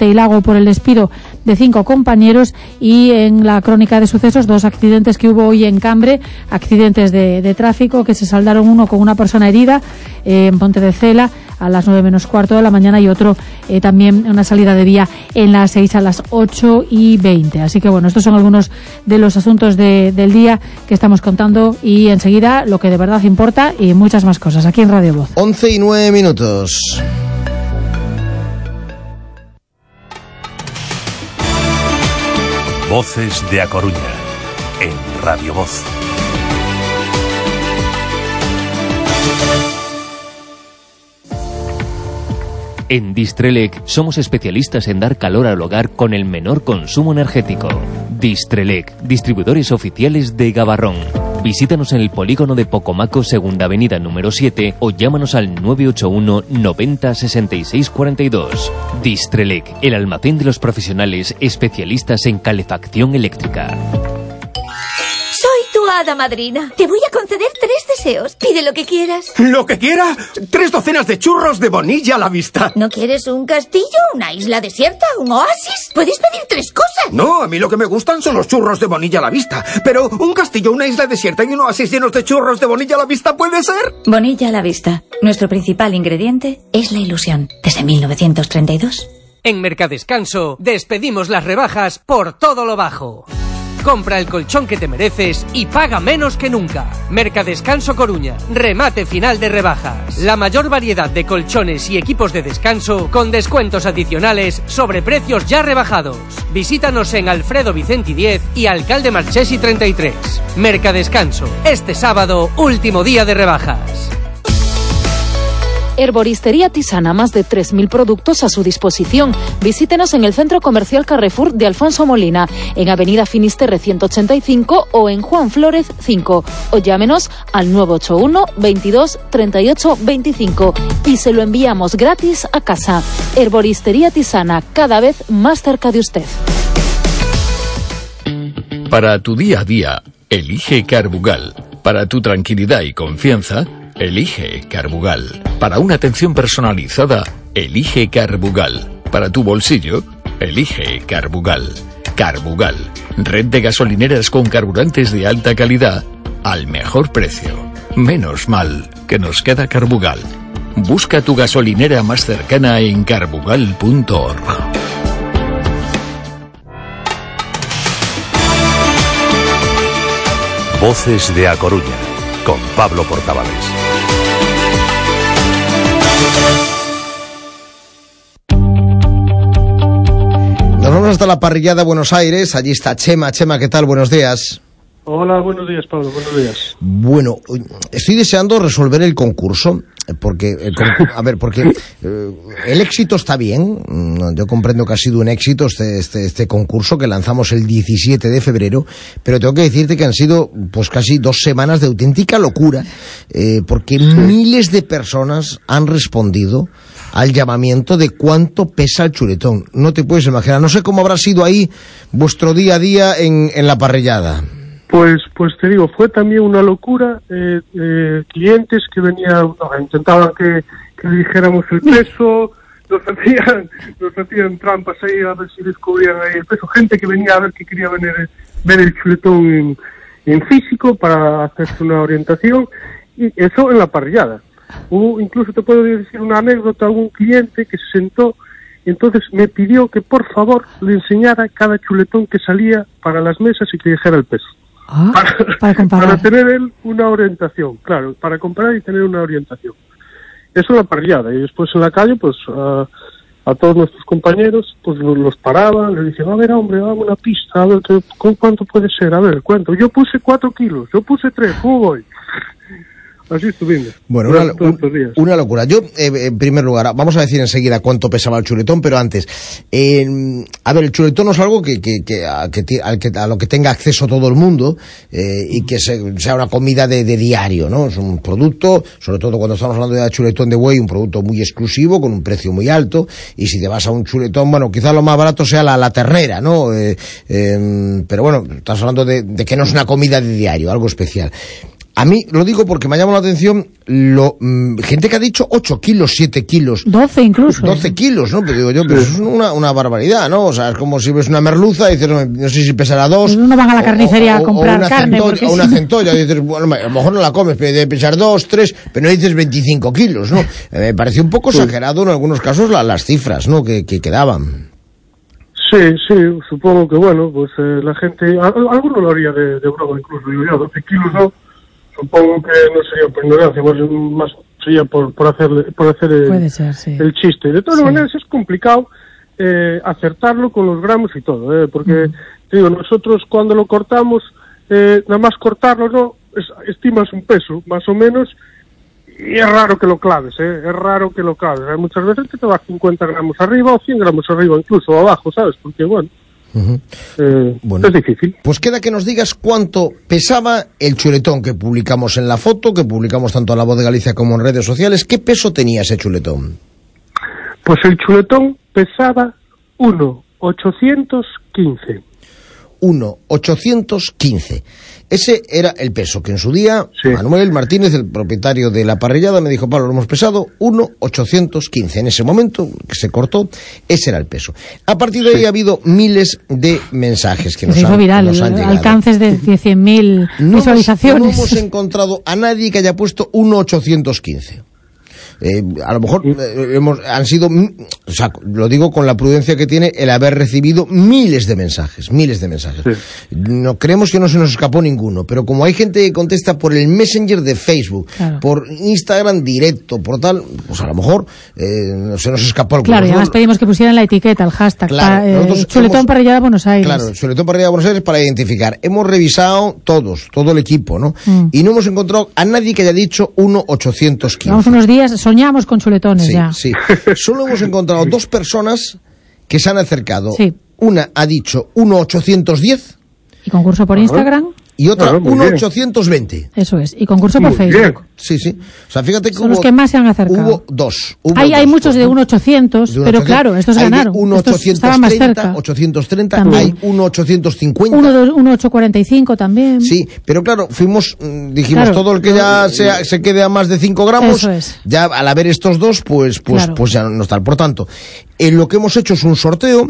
Monte y Lago por el despido de 5 compañeros, y en la crónica de sucesos 2 accidentes que hubo hoy en Cambre, accidentes de tráfico que se saldaron, uno con una persona herida en Ponte de Cela a las 9 menos cuarto de la mañana y otro también una salida de vía en la 6 a las 8:20. Así que bueno, estos son algunos de los asuntos del día que estamos contando, y enseguida lo que de verdad importa y muchas más cosas aquí en Radio Voz. 11:09. Voces de A Coruña, en Radio Voz. En Distrelec somos especialistas en dar calor al hogar con el menor consumo energético. Distrelec, distribuidores oficiales de Gavarrón. Visítanos en el polígono de Pocomaco, Segunda Avenida número 7, o llámanos al 981 90 66 42. Distrelec, el almacén de los profesionales especialistas en calefacción eléctrica. Soy tu hada madrina. Te voy a conceder 3 deseos. Pide lo que quieras. ¿Lo que quiera? 3 docenas de churros de bonilla a la vista. ¿No quieres un castillo, una isla desierta, un oasis? Puedes pedir 3 cosas. No, a mí lo que me gustan son los churros de bonilla a la vista. Pero un castillo, una isla desierta y un oasis llenos de churros de bonilla a la vista, ¿puede ser? Bonilla a la vista. Nuestro principal ingrediente es la ilusión. Desde 1932. En Mercadescanso despedimos las rebajas por todo lo bajo. Compra el colchón que te mereces y paga menos que nunca. Mercadescanso Coruña, remate final de rebajas. La mayor variedad de colchones y equipos de descanso con descuentos adicionales sobre precios ya rebajados. Visítanos en Alfredo Vicenti 10 y Alcalde Marchesi 33. Mercadescanso, este sábado, último día de rebajas. Herboristería Tisana, más de 3.000 productos a su disposición. Visítenos en el Centro Comercial Carrefour de Alfonso Molina, en Avenida Finisterre 185 o en Juan Flórez 5. O llámenos al 981 22 38 25 y se lo enviamos gratis a casa. Herboristería Tisana, cada vez más cerca de usted. Para tu día a día, elige Carbugal. Para tu tranquilidad y confianza, elige Carbugal. Para una atención personalizada, elige Carbugal. Para tu bolsillo, elige Carbugal. Carbugal, red de gasolineras con carburantes de alta calidad al mejor precio. Menos mal que nos queda Carbugal. Busca tu gasolinera más cercana en carbugal.org. Voces de A Coruña, con Pablo Portavales. Nos vamos hasta la parrillada Buenos Aires. Allí está Chema. Chema, ¿qué tal? Buenos días. Hola, buenos días, Pablo. Buenos días. Bueno, estoy deseando resolver el concurso, porque el éxito está bien. Yo comprendo que ha sido un éxito este concurso que lanzamos el 17 de febrero, pero tengo que decirte que han sido pues casi 2 semanas de auténtica locura, porque miles de personas han respondido al llamamiento de cuánto pesa el chuletón. No te puedes imaginar. No sé cómo habrá sido ahí vuestro día a día en la parrillada. Pues te digo, fue también una locura. Clientes que venían, intentaban que le dijéramos el peso, nos hacían trampas ahí a ver si descubrían ahí el peso. Gente que venía a ver, que quería ver el chuletón en físico para hacerse una orientación, y eso en la parrillada. Incluso te puedo decir una anécdota, un cliente que se sentó y entonces me pidió que por favor le enseñara cada chuletón que salía para las mesas y que dijera el peso. Para tener él una orientación, claro, para comparar y tener una orientación. Eso en la parrillada. Y después en la calle, pues a todos nuestros compañeros, pues los paraban, les decían, a ver, hombre, dame una pista, a ver, ¿con cuánto puede ser? A ver, cuánto. Yo puse 4 kilos, yo puse 3, ¿cómo voy? Así estuvimos. Bueno, una locura. Yo, en primer lugar, vamos a decir enseguida cuánto pesaba el chuletón, pero antes, a ver, el chuletón no es algo a lo que tenga acceso todo el mundo, y que sea una comida de diario, ¿no? Es un producto, sobre todo cuando estamos hablando de chuletón de buey, un producto muy exclusivo, con un precio muy alto, y si te vas a un chuletón, bueno, quizás lo más barato sea la ternera, ¿no? Pero bueno, estás hablando de que no es una comida de diario, algo especial. A mí, lo digo porque me ha llamado la atención gente que ha dicho 8 kilos, 7 kilos. 12 incluso. 12 kilos, ¿no? Pero digo yo, pero eso es una barbaridad, ¿no? O sea, es como si ves una merluza y dices, no sé si pesará 2. Pues no van a la carnicería a comprar carne. O una centolla, y dices, bueno, a lo mejor no la comes, pero debe pesar 2, 3, pero no dices 25 kilos, ¿no? Me pareció un poco exagerado en algunos casos las cifras, ¿no? Que quedaban. Sí, supongo que bueno, pues la gente, alguno lo haría de broma incluso, digo yo, 12 kilos no, supongo que no sería por ignorancia, más sería por hacer puede ser, sí, el chiste. De todas maneras es complicado acertarlo con los gramos y todo, porque te digo, nosotros cuando lo cortamos, nada más cortarlo, ¿no? Estimas un peso, más o menos, y es raro que lo claves, es raro que lo claves. Hay muchas veces que te va 50 gramos arriba o 100 gramos arriba, incluso o abajo, ¿sabes? Porque, bueno, es difícil. Pues queda que nos digas cuánto pesaba el chuletón que publicamos en la foto, que publicamos tanto en La Voz de Galicia como en redes sociales. ¿Qué peso tenía ese chuletón? Pues el chuletón pesaba 1,815. 1,815. Ese era el peso que en su día Manuel Martínez, el propietario de la parrillada, me dijo: Pablo, lo hemos pesado 1,815. En ese momento que se cortó, ese era el peso. A partir de ahí ha habido miles de mensajes que nos han llegado. Alcances de 100.000 visualizaciones. No hemos encontrado a nadie que haya puesto 1,815. A lo mejor han sido, o sea, lo digo con la prudencia que tiene el haber recibido miles de mensajes. No creemos que no se nos escapó ninguno, pero como hay gente que contesta por el Messenger de Facebook, por Instagram directo, por tal, pues a lo mejor se nos escapó alguno. Claro, y además pedimos que pusieran la etiqueta, el hashtag, Chuletón Parrillada Buenos Aires. Claro, Chuletón Parrillada Buenos Aires, para identificar. Hemos revisado todo el equipo, ¿no? Y no hemos encontrado a nadie que haya dicho 1,815. Vamos unos días, soñamos con chuletones ya. Sí. Solo hemos encontrado 2 personas que se han acercado. Sí. Una ha dicho 1,810. ¿Y concurso por Instagram? Y otra 1,820. Eso es. Y concurso por Facebook. Sí. O sea, fíjate que son los que más se han acercado. Hubo 2. Hay muchos de 1,800, pero claro, estos ganaron. Estos estaban más cerca. 830, también. hay 1,850. 1,845 también. Sí, pero claro, dijimos, todo el que ya se quede a más de 5 gramos, eso es. Ya al haber estos 2, pues ya no está. Por tanto, lo que hemos hecho es un sorteo.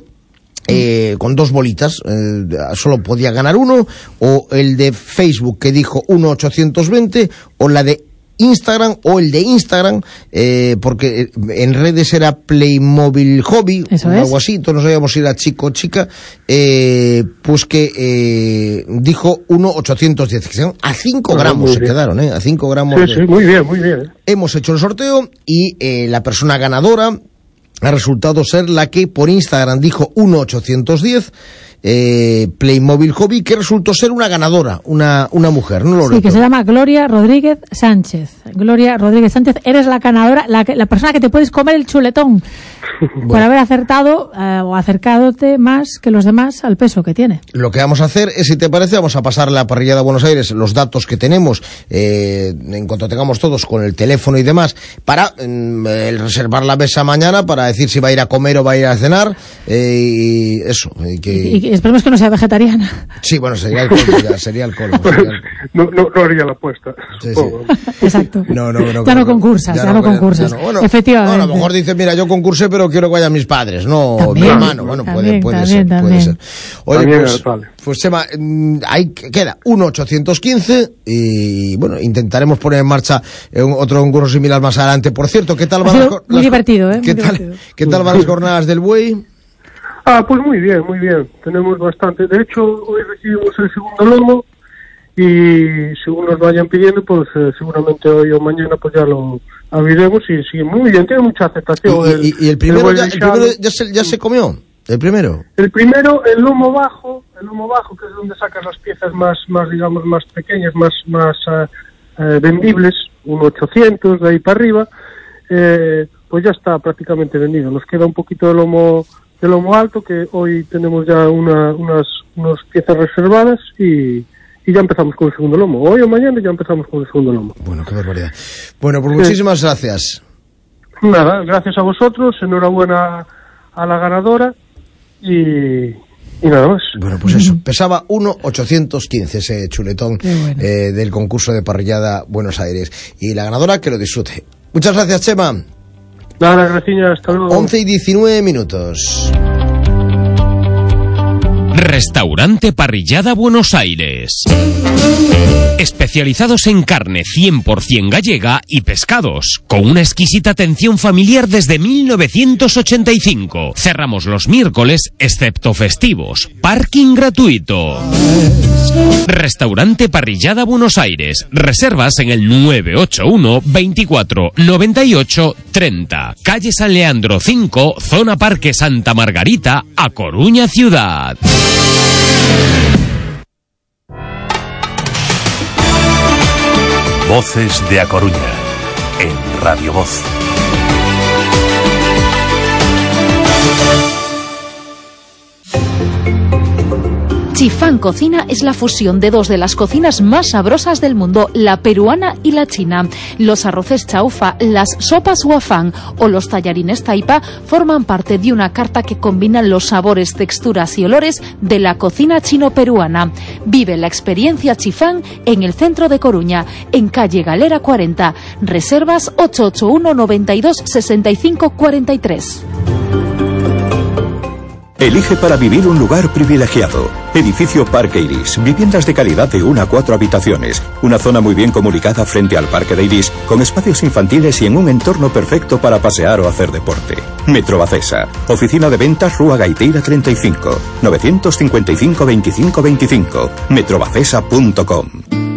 Con 2 bolitas, solo podía ganar uno, o el de Facebook que dijo 1,820, o la de Instagram, o el de Instagram, porque en redes era Playmobil Hobby, o algo así, todos no sabíamos si era chico o chica, pues que dijo 1,810, que son a 5 gramos se quedaron, a 5 gramos. Sí, muy bien. Hemos hecho el sorteo y la persona ganadora ha resultado ser la que por Instagram dijo 1,810, Playmobil Hobby, que resultó ser una ganadora, una mujer, ¿no, Loreto? Sí, que se llama Gloria Rodríguez Sánchez. Gloria Rodríguez Sánchez, eres la ganadora, la persona que te puedes comer el chuletón por haber acertado o acercándote más que los demás al peso que tiene. Lo que vamos a hacer es, si te parece, vamos a pasar la parrillada de Buenos Aires, los datos que tenemos, en cuanto tengamos todos con el teléfono y demás, para reservar la mesa mañana, para decir si va a ir a comer o va a ir a cenar, y eso. Y esperemos que no sea vegetariana. Sí, bueno, sería el colmo, sería el colmo. No haría la apuesta. Sí. Exacto. No, ya no concursas. Bueno, efectivamente. Bueno, a lo mejor dice, mira, yo concursé, pero quiero que vayan mis padres, no también, mi hermano. Bueno, puede ser. Oye, también, pues Chema, ahí queda 1,815 y bueno, intentaremos poner en marcha otro concurso similar más adelante. Por cierto, ¿qué tal van muy divertido, ¿Qué tal van las jornadas del buey? Pues muy bien. Tenemos bastante. De hecho, hoy recibimos el segundo lomo y según nos vayan pidiendo, pues seguramente hoy o mañana pues ya lo abriremos y sí, muy bien, tiene mucha aceptación. ¿Y el primero ya se comió? ¿El primero? El primero, el lomo bajo, que es donde sacas las piezas más digamos, más pequeñas, más vendibles, 1,800 de ahí para arriba, pues ya está prácticamente vendido. Nos queda un poquito de lomo alto, que hoy tenemos ya unas piezas reservadas y ya empezamos con el segundo lomo. Hoy o mañana ya empezamos con el segundo lomo. Bueno, qué barbaridad. Bueno, pues muchísimas gracias. Nada, gracias a vosotros, enhorabuena a la ganadora y Y nada más. Bueno, pues eso, pesaba 1,815 ese chuletón del concurso de parrillada Buenos Aires. Y la ganadora, que lo disfrute. Muchas gracias, Chema. Nada, gracias, hasta luego. 11:19. Restaurante Parrillada Buenos Aires. Especializados en carne 100% gallega y pescados, con una exquisita atención familiar desde 1985. Cerramos los miércoles, excepto festivos. Parking gratuito. Restaurante Parrillada Buenos Aires. Reservas en el 981 24 98 30. Calle San Leandro 5, Zona Parque Santa Margarita, A Coruña Ciudad. Voces de A Coruña, en Radio Voz. Chifán Cocina es la fusión de dos de las cocinas más sabrosas del mundo, la peruana y la china. Los arroces chaufa, las sopas guafán o los tallarines taipa forman parte de una carta que combina los sabores, texturas y olores de la cocina chino-peruana. Vive la experiencia Chifán en el centro de Coruña, en calle Galera 40. Reservas 881 92 65 43. Elige para vivir un lugar privilegiado. Edificio Parque Iris. Viviendas de calidad de 1 a 4 habitaciones. Una zona muy bien comunicada frente al Parque de Iris, con espacios infantiles y en un entorno perfecto para pasear o hacer deporte. Metro Bacesa. Oficina de ventas Rúa Gaiteira 35. 955 25 25. metrobacesa.com.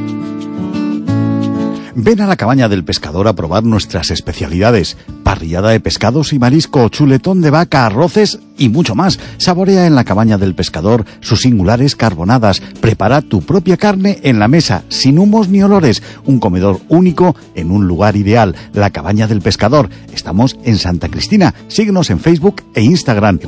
Ven a la Cabaña del Pescador a probar nuestras especialidades. Parrillada de pescados y marisco, chuletón de vaca, arroces y mucho más. Saborea en la Cabaña del Pescador sus singulares carbonadas. Prepara tu propia carne en la mesa, sin humos ni olores. Un comedor único en un lugar ideal. La Cabaña del Pescador. Estamos en Santa Cristina. Síguenos en Facebook e Instagram.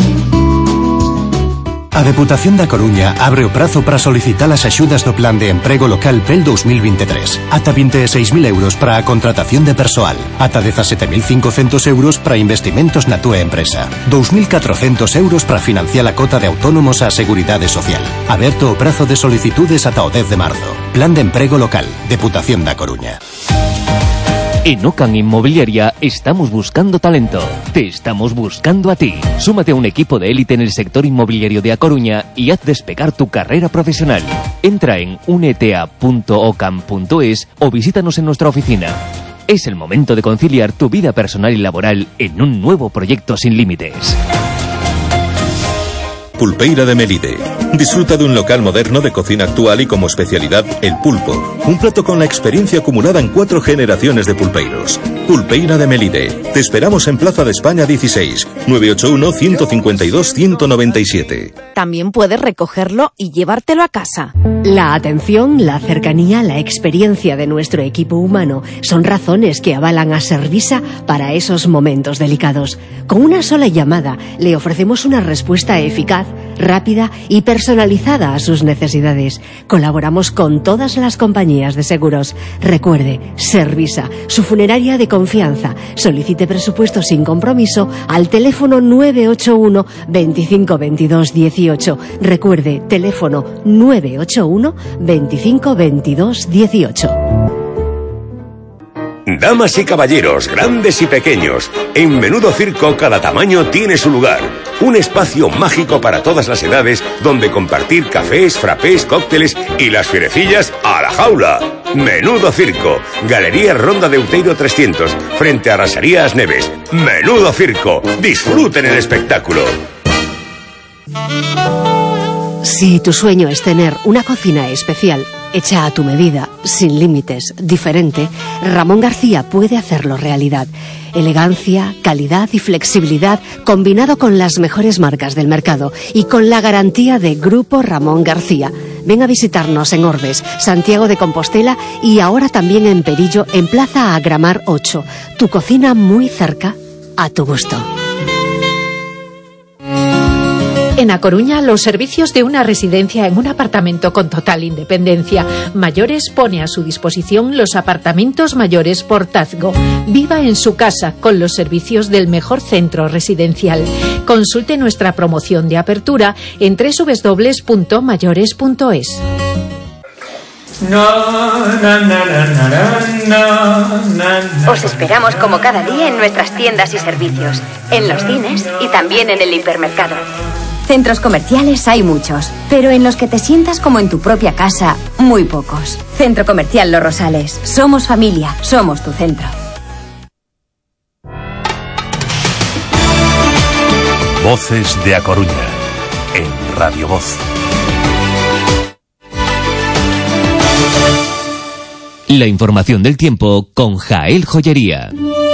A Deputación da Coruña abre o prazo para solicitar as axudas do Plan de Emprego Local PEL 2023. Ata 26.000 euros para a contratación de persoal. Ata 17.500 euros para investimentos na túa empresa. 2.400 euros para financiar a cota de autónomos á Seguridade Social. Aberto o prazo de solicitudes ata o 10 de marzo. Plan de Emprego Local. Deputación da Coruña. En Ocan Inmobiliaria estamos buscando talento. Te estamos buscando a ti. Súmate a un equipo de élite en el sector inmobiliario de A Coruña y haz despegar tu carrera profesional. Entra en unetea.ocan.es o visítanos en nuestra oficina. Es el momento de conciliar tu vida personal y laboral en un nuevo proyecto sin límites. Pulpeira de Melide. Disfruta de un local moderno de cocina actual y como especialidad el pulpo. Un plato con la experiencia acumulada en 4 generaciones de pulpeiros. Pulpeira de Melide. Te esperamos en Plaza de España 16, 981 152 197. También puedes recogerlo y llevártelo a casa. La atención, la cercanía, la experiencia de nuestro equipo humano son razones que avalan a Servisa para esos momentos delicados. Con una sola llamada le ofrecemos una respuesta eficaz, rápida y personalizada a sus necesidades. Colaboramos con todas las compañías de seguros. Recuerde, Servisa, su funeraria de confianza. Solicite presupuesto sin compromiso al teléfono 981 25 22 18. Recuerde, teléfono 981 25 22 18. Damas y caballeros, grandes y pequeños, en Menudo Circo cada tamaño tiene su lugar. Un espacio mágico para todas las edades donde compartir cafés, frappés, cócteles y las fierecillas a la jaula. Menudo Circo, Galería Ronda de Outeiro 300, frente a Rasarías Neves. Menudo Circo, disfruten el espectáculo. Si tu sueño es tener una cocina especial, hecha a tu medida, sin límites, diferente, Ramón García puede hacerlo realidad. Elegancia, calidad y flexibilidad combinado con las mejores marcas del mercado y con la garantía de Grupo Ramón García. Ven a visitarnos en Ordes, Santiago de Compostela y ahora también en Perillo, en Plaza Agramar 8. Tu cocina muy cerca, a tu gusto. En A Coruña, los servicios de una residencia en un apartamento con total independencia. Mayores pone a su disposición los apartamentos mayores Portazgo. Viva en su casa con los servicios del mejor centro residencial. Consulte nuestra promoción de apertura en www.mayores.es. Os esperamos como cada día en nuestras tiendas y servicios, en los cines y también en el hipermercado. Centros comerciales hay muchos, pero en los que te sientas como en tu propia casa, muy pocos. Centro Comercial Los Rosales. Somos familia, somos tu centro. Voces de A Coruña, en Radio Voz. La información del tiempo con Jael Joyería.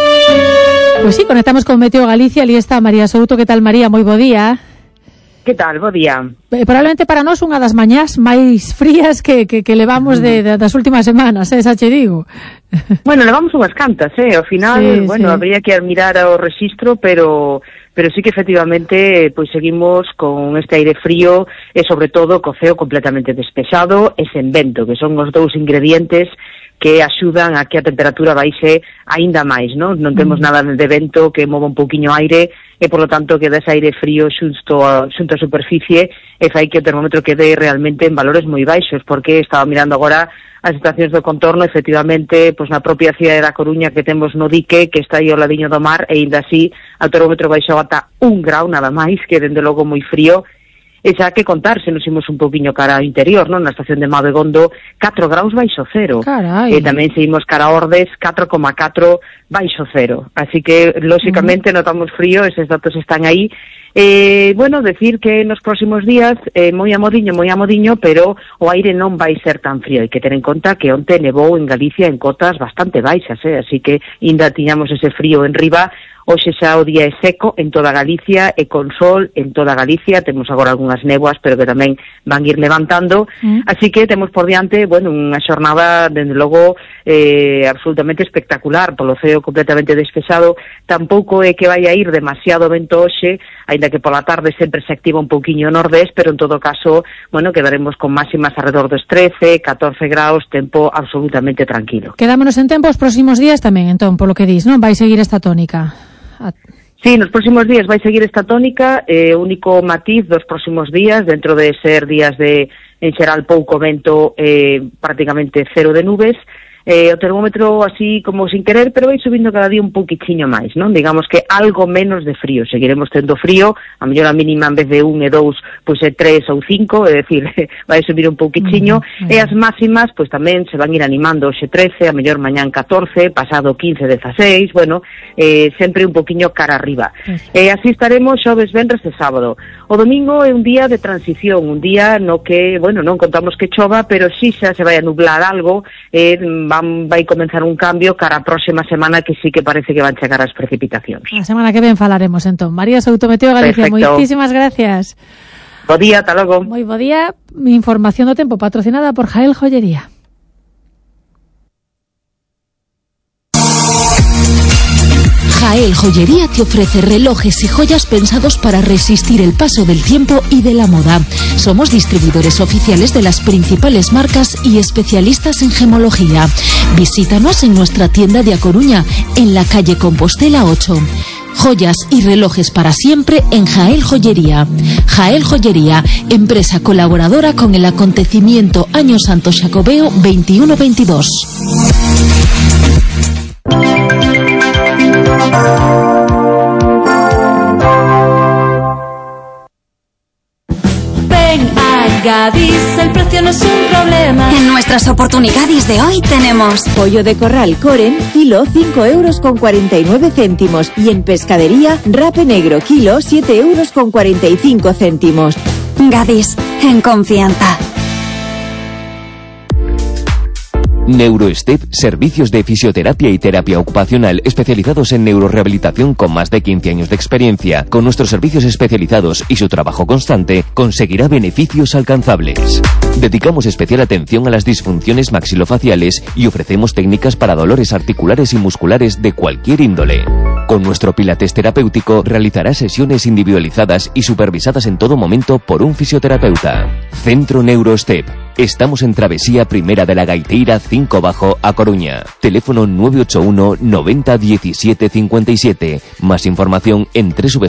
Pues sí, conectamos con Meteo Galicia. Ali está María Souto. Que tal, María? Moi bo día. Que tal? Bo día. Probablemente para nós unha das mañás máis frías que levamos das últimas semanas, xa che digo. Bueno, levamos unhas cantas, ao final, sí, bueno, sí. Habría que mirar o rexistro, pero sí que efectivamente pois seguimos con este aire frío e sobre todo co ceo completamente despexado e sen vento, que son os dous ingredientes que axudan a que a temperatura baixe aínda máis, non temos nada de vento que mova un pouquiño aire e, por lo tanto, queda ese aire frío xunto a superficie e fai que o termómetro quede realmente en valores moi baixos, porque estaba mirando agora as estacións do contorno, efectivamente, pois na propia cidade da Coruña que temos no dique, que está aí ao ladiño do mar, e ainda así o termómetro baixou ata 1 grau nada máis, que dende logo moi frío. E xa que contar, se nos imos un poquinho cara ao interior, non? Na estación de Mabegondo, 4 graus baixo cero. Carai. E tamén se imos cara a Ordes, 4,4 baixo cero. Así que, lóxicamente, notamos frío, eses datos están aí. Bueno, decir que nos próximos días, moi amodiño, pero o aire non vai ser tan frío. Hai que ter en conta que onte nevou en Galicia en cotas bastante baixas, así que ainda tiñamos ese frío en riba. Hoxe xa o día é seco en toda Galicia e con sol en toda Galicia. Temos agora algunhas néboas, pero que tamén van ir levantando. Así que temos por diante, bueno, unha xornada, dende logo, absolutamente espectacular, polo ceo completamente despexado. Tampouco é que vai a ir demasiado vento hoxe, aínda que pola tarde sempre se activa un pouquiño o nordés, pero en todo caso, bueno, quedaremos con máximas alrededor dos 13, 14 graus, tempo absolutamente tranquilo. Quedámonos en tempo os próximos días tamén, entón, polo que dis, non? Vai seguir esta tónica. Sí, nos próximos días vai seguir esta tónica, único matiz dos próximos días, dentro de ser días de, en xeral, pouco vento, prácticamente cero de nubes, o termómetro así como sin querer, pero vai subindo cada día un pouquichiño máis, non? Digamos que algo menos de frío, seguiremos tendo frío, a mellor a mínima en vez de 1 e 2, pois é 3 ou 5, é dicir, vai subir un pouquichiño, e as máximas, pois tamén se van ir animando, hoxe 13, a mellor mañán 14, pasado 15, 16, bueno, sempre un pouquiño cara arriba. E así estaremos xoves, venres e sábado. O domingo é un día de transición, un día no que, bueno, non contamos que chova, pero si xa se vai a nublar algo, vai comenzar un cambio cara a próxima semana, que sí que parece que van chegar as precipitacións. A semana que ven falaremos, entón. María Souto, Meteo Galicia, moitísimas gracias. Bo día, ata logo. Moi bo día. Información do tempo patrocinada por Jael Joyería. Jael Joyería te ofrece relojes y joyas pensados para resistir el paso del tiempo y de la moda. Somos distribuidores oficiales de las principales marcas y especialistas en gemología. Visítanos en nuestra tienda de A Coruña, en la calle Compostela 8. Joyas y relojes para siempre en Jael Joyería. Jael Joyería, empresa colaboradora con el acontecimiento Año Santo Xacobeo 21-22. Ven a Gadis, el precio no es un problema. En nuestras oportunidades de hoy tenemos pollo de corral Coren, kilo 5,49 €. Y en pescadería, rape negro, kilo 7,45 €. Gadis, en confianza. Neurostep, servicios de fisioterapia y terapia ocupacional especializados en neurorehabilitación con más de 15 años de experiencia. Con nuestros servicios especializados y su trabajo constante, conseguirá beneficios alcanzables. Dedicamos especial atención a las disfunciones maxilofaciales y ofrecemos técnicas para dolores articulares y musculares de cualquier índole. Con nuestro Pilates terapéutico realizarás sesiones individualizadas y supervisadas en todo momento por un fisioterapeuta. Centro Neurostep. Estamos en Travesía Primera de la Gaiteira 5 Bajo, A Coruña. Teléfono 981 90 17 57. Más información en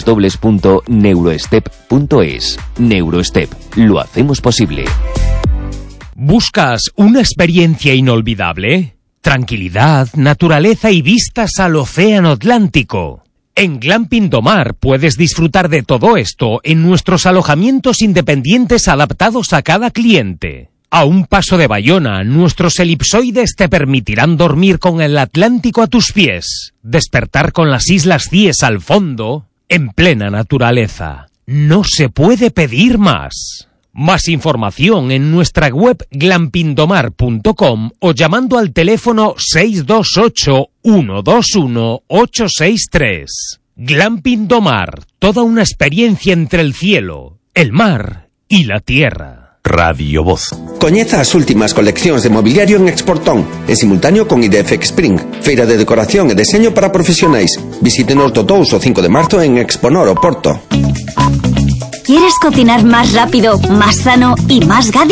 www.neurostep.es. Neurostep. Lo hacemos posible. ¿Buscas una experiencia inolvidable? Tranquilidad, naturaleza y vistas al océano Atlántico. En Glamping Domar puedes disfrutar de todo esto en nuestros alojamientos independientes adaptados a cada cliente. A un paso de Bayona, nuestros elipsoides te permitirán dormir con el Atlántico a tus pies, despertar con las Islas Cíes al fondo, en plena naturaleza. No se puede pedir más. Más información en nuestra web glampingdomar.com o llamando al teléfono 628 121 863. Glamping Domar, toda una experiencia entre el cielo, el mar y la tierra. Radio Voz. Coñeza as últimas coleccións de mobiliario en Exportón, en simultáneo con IDF Spring, feira de decoración e deseño para profesionais. Visítenos do 2 ao 5 de marzo en Exponor, o Porto. ¿Quieres cocinar más rápido, más sano y más gadget?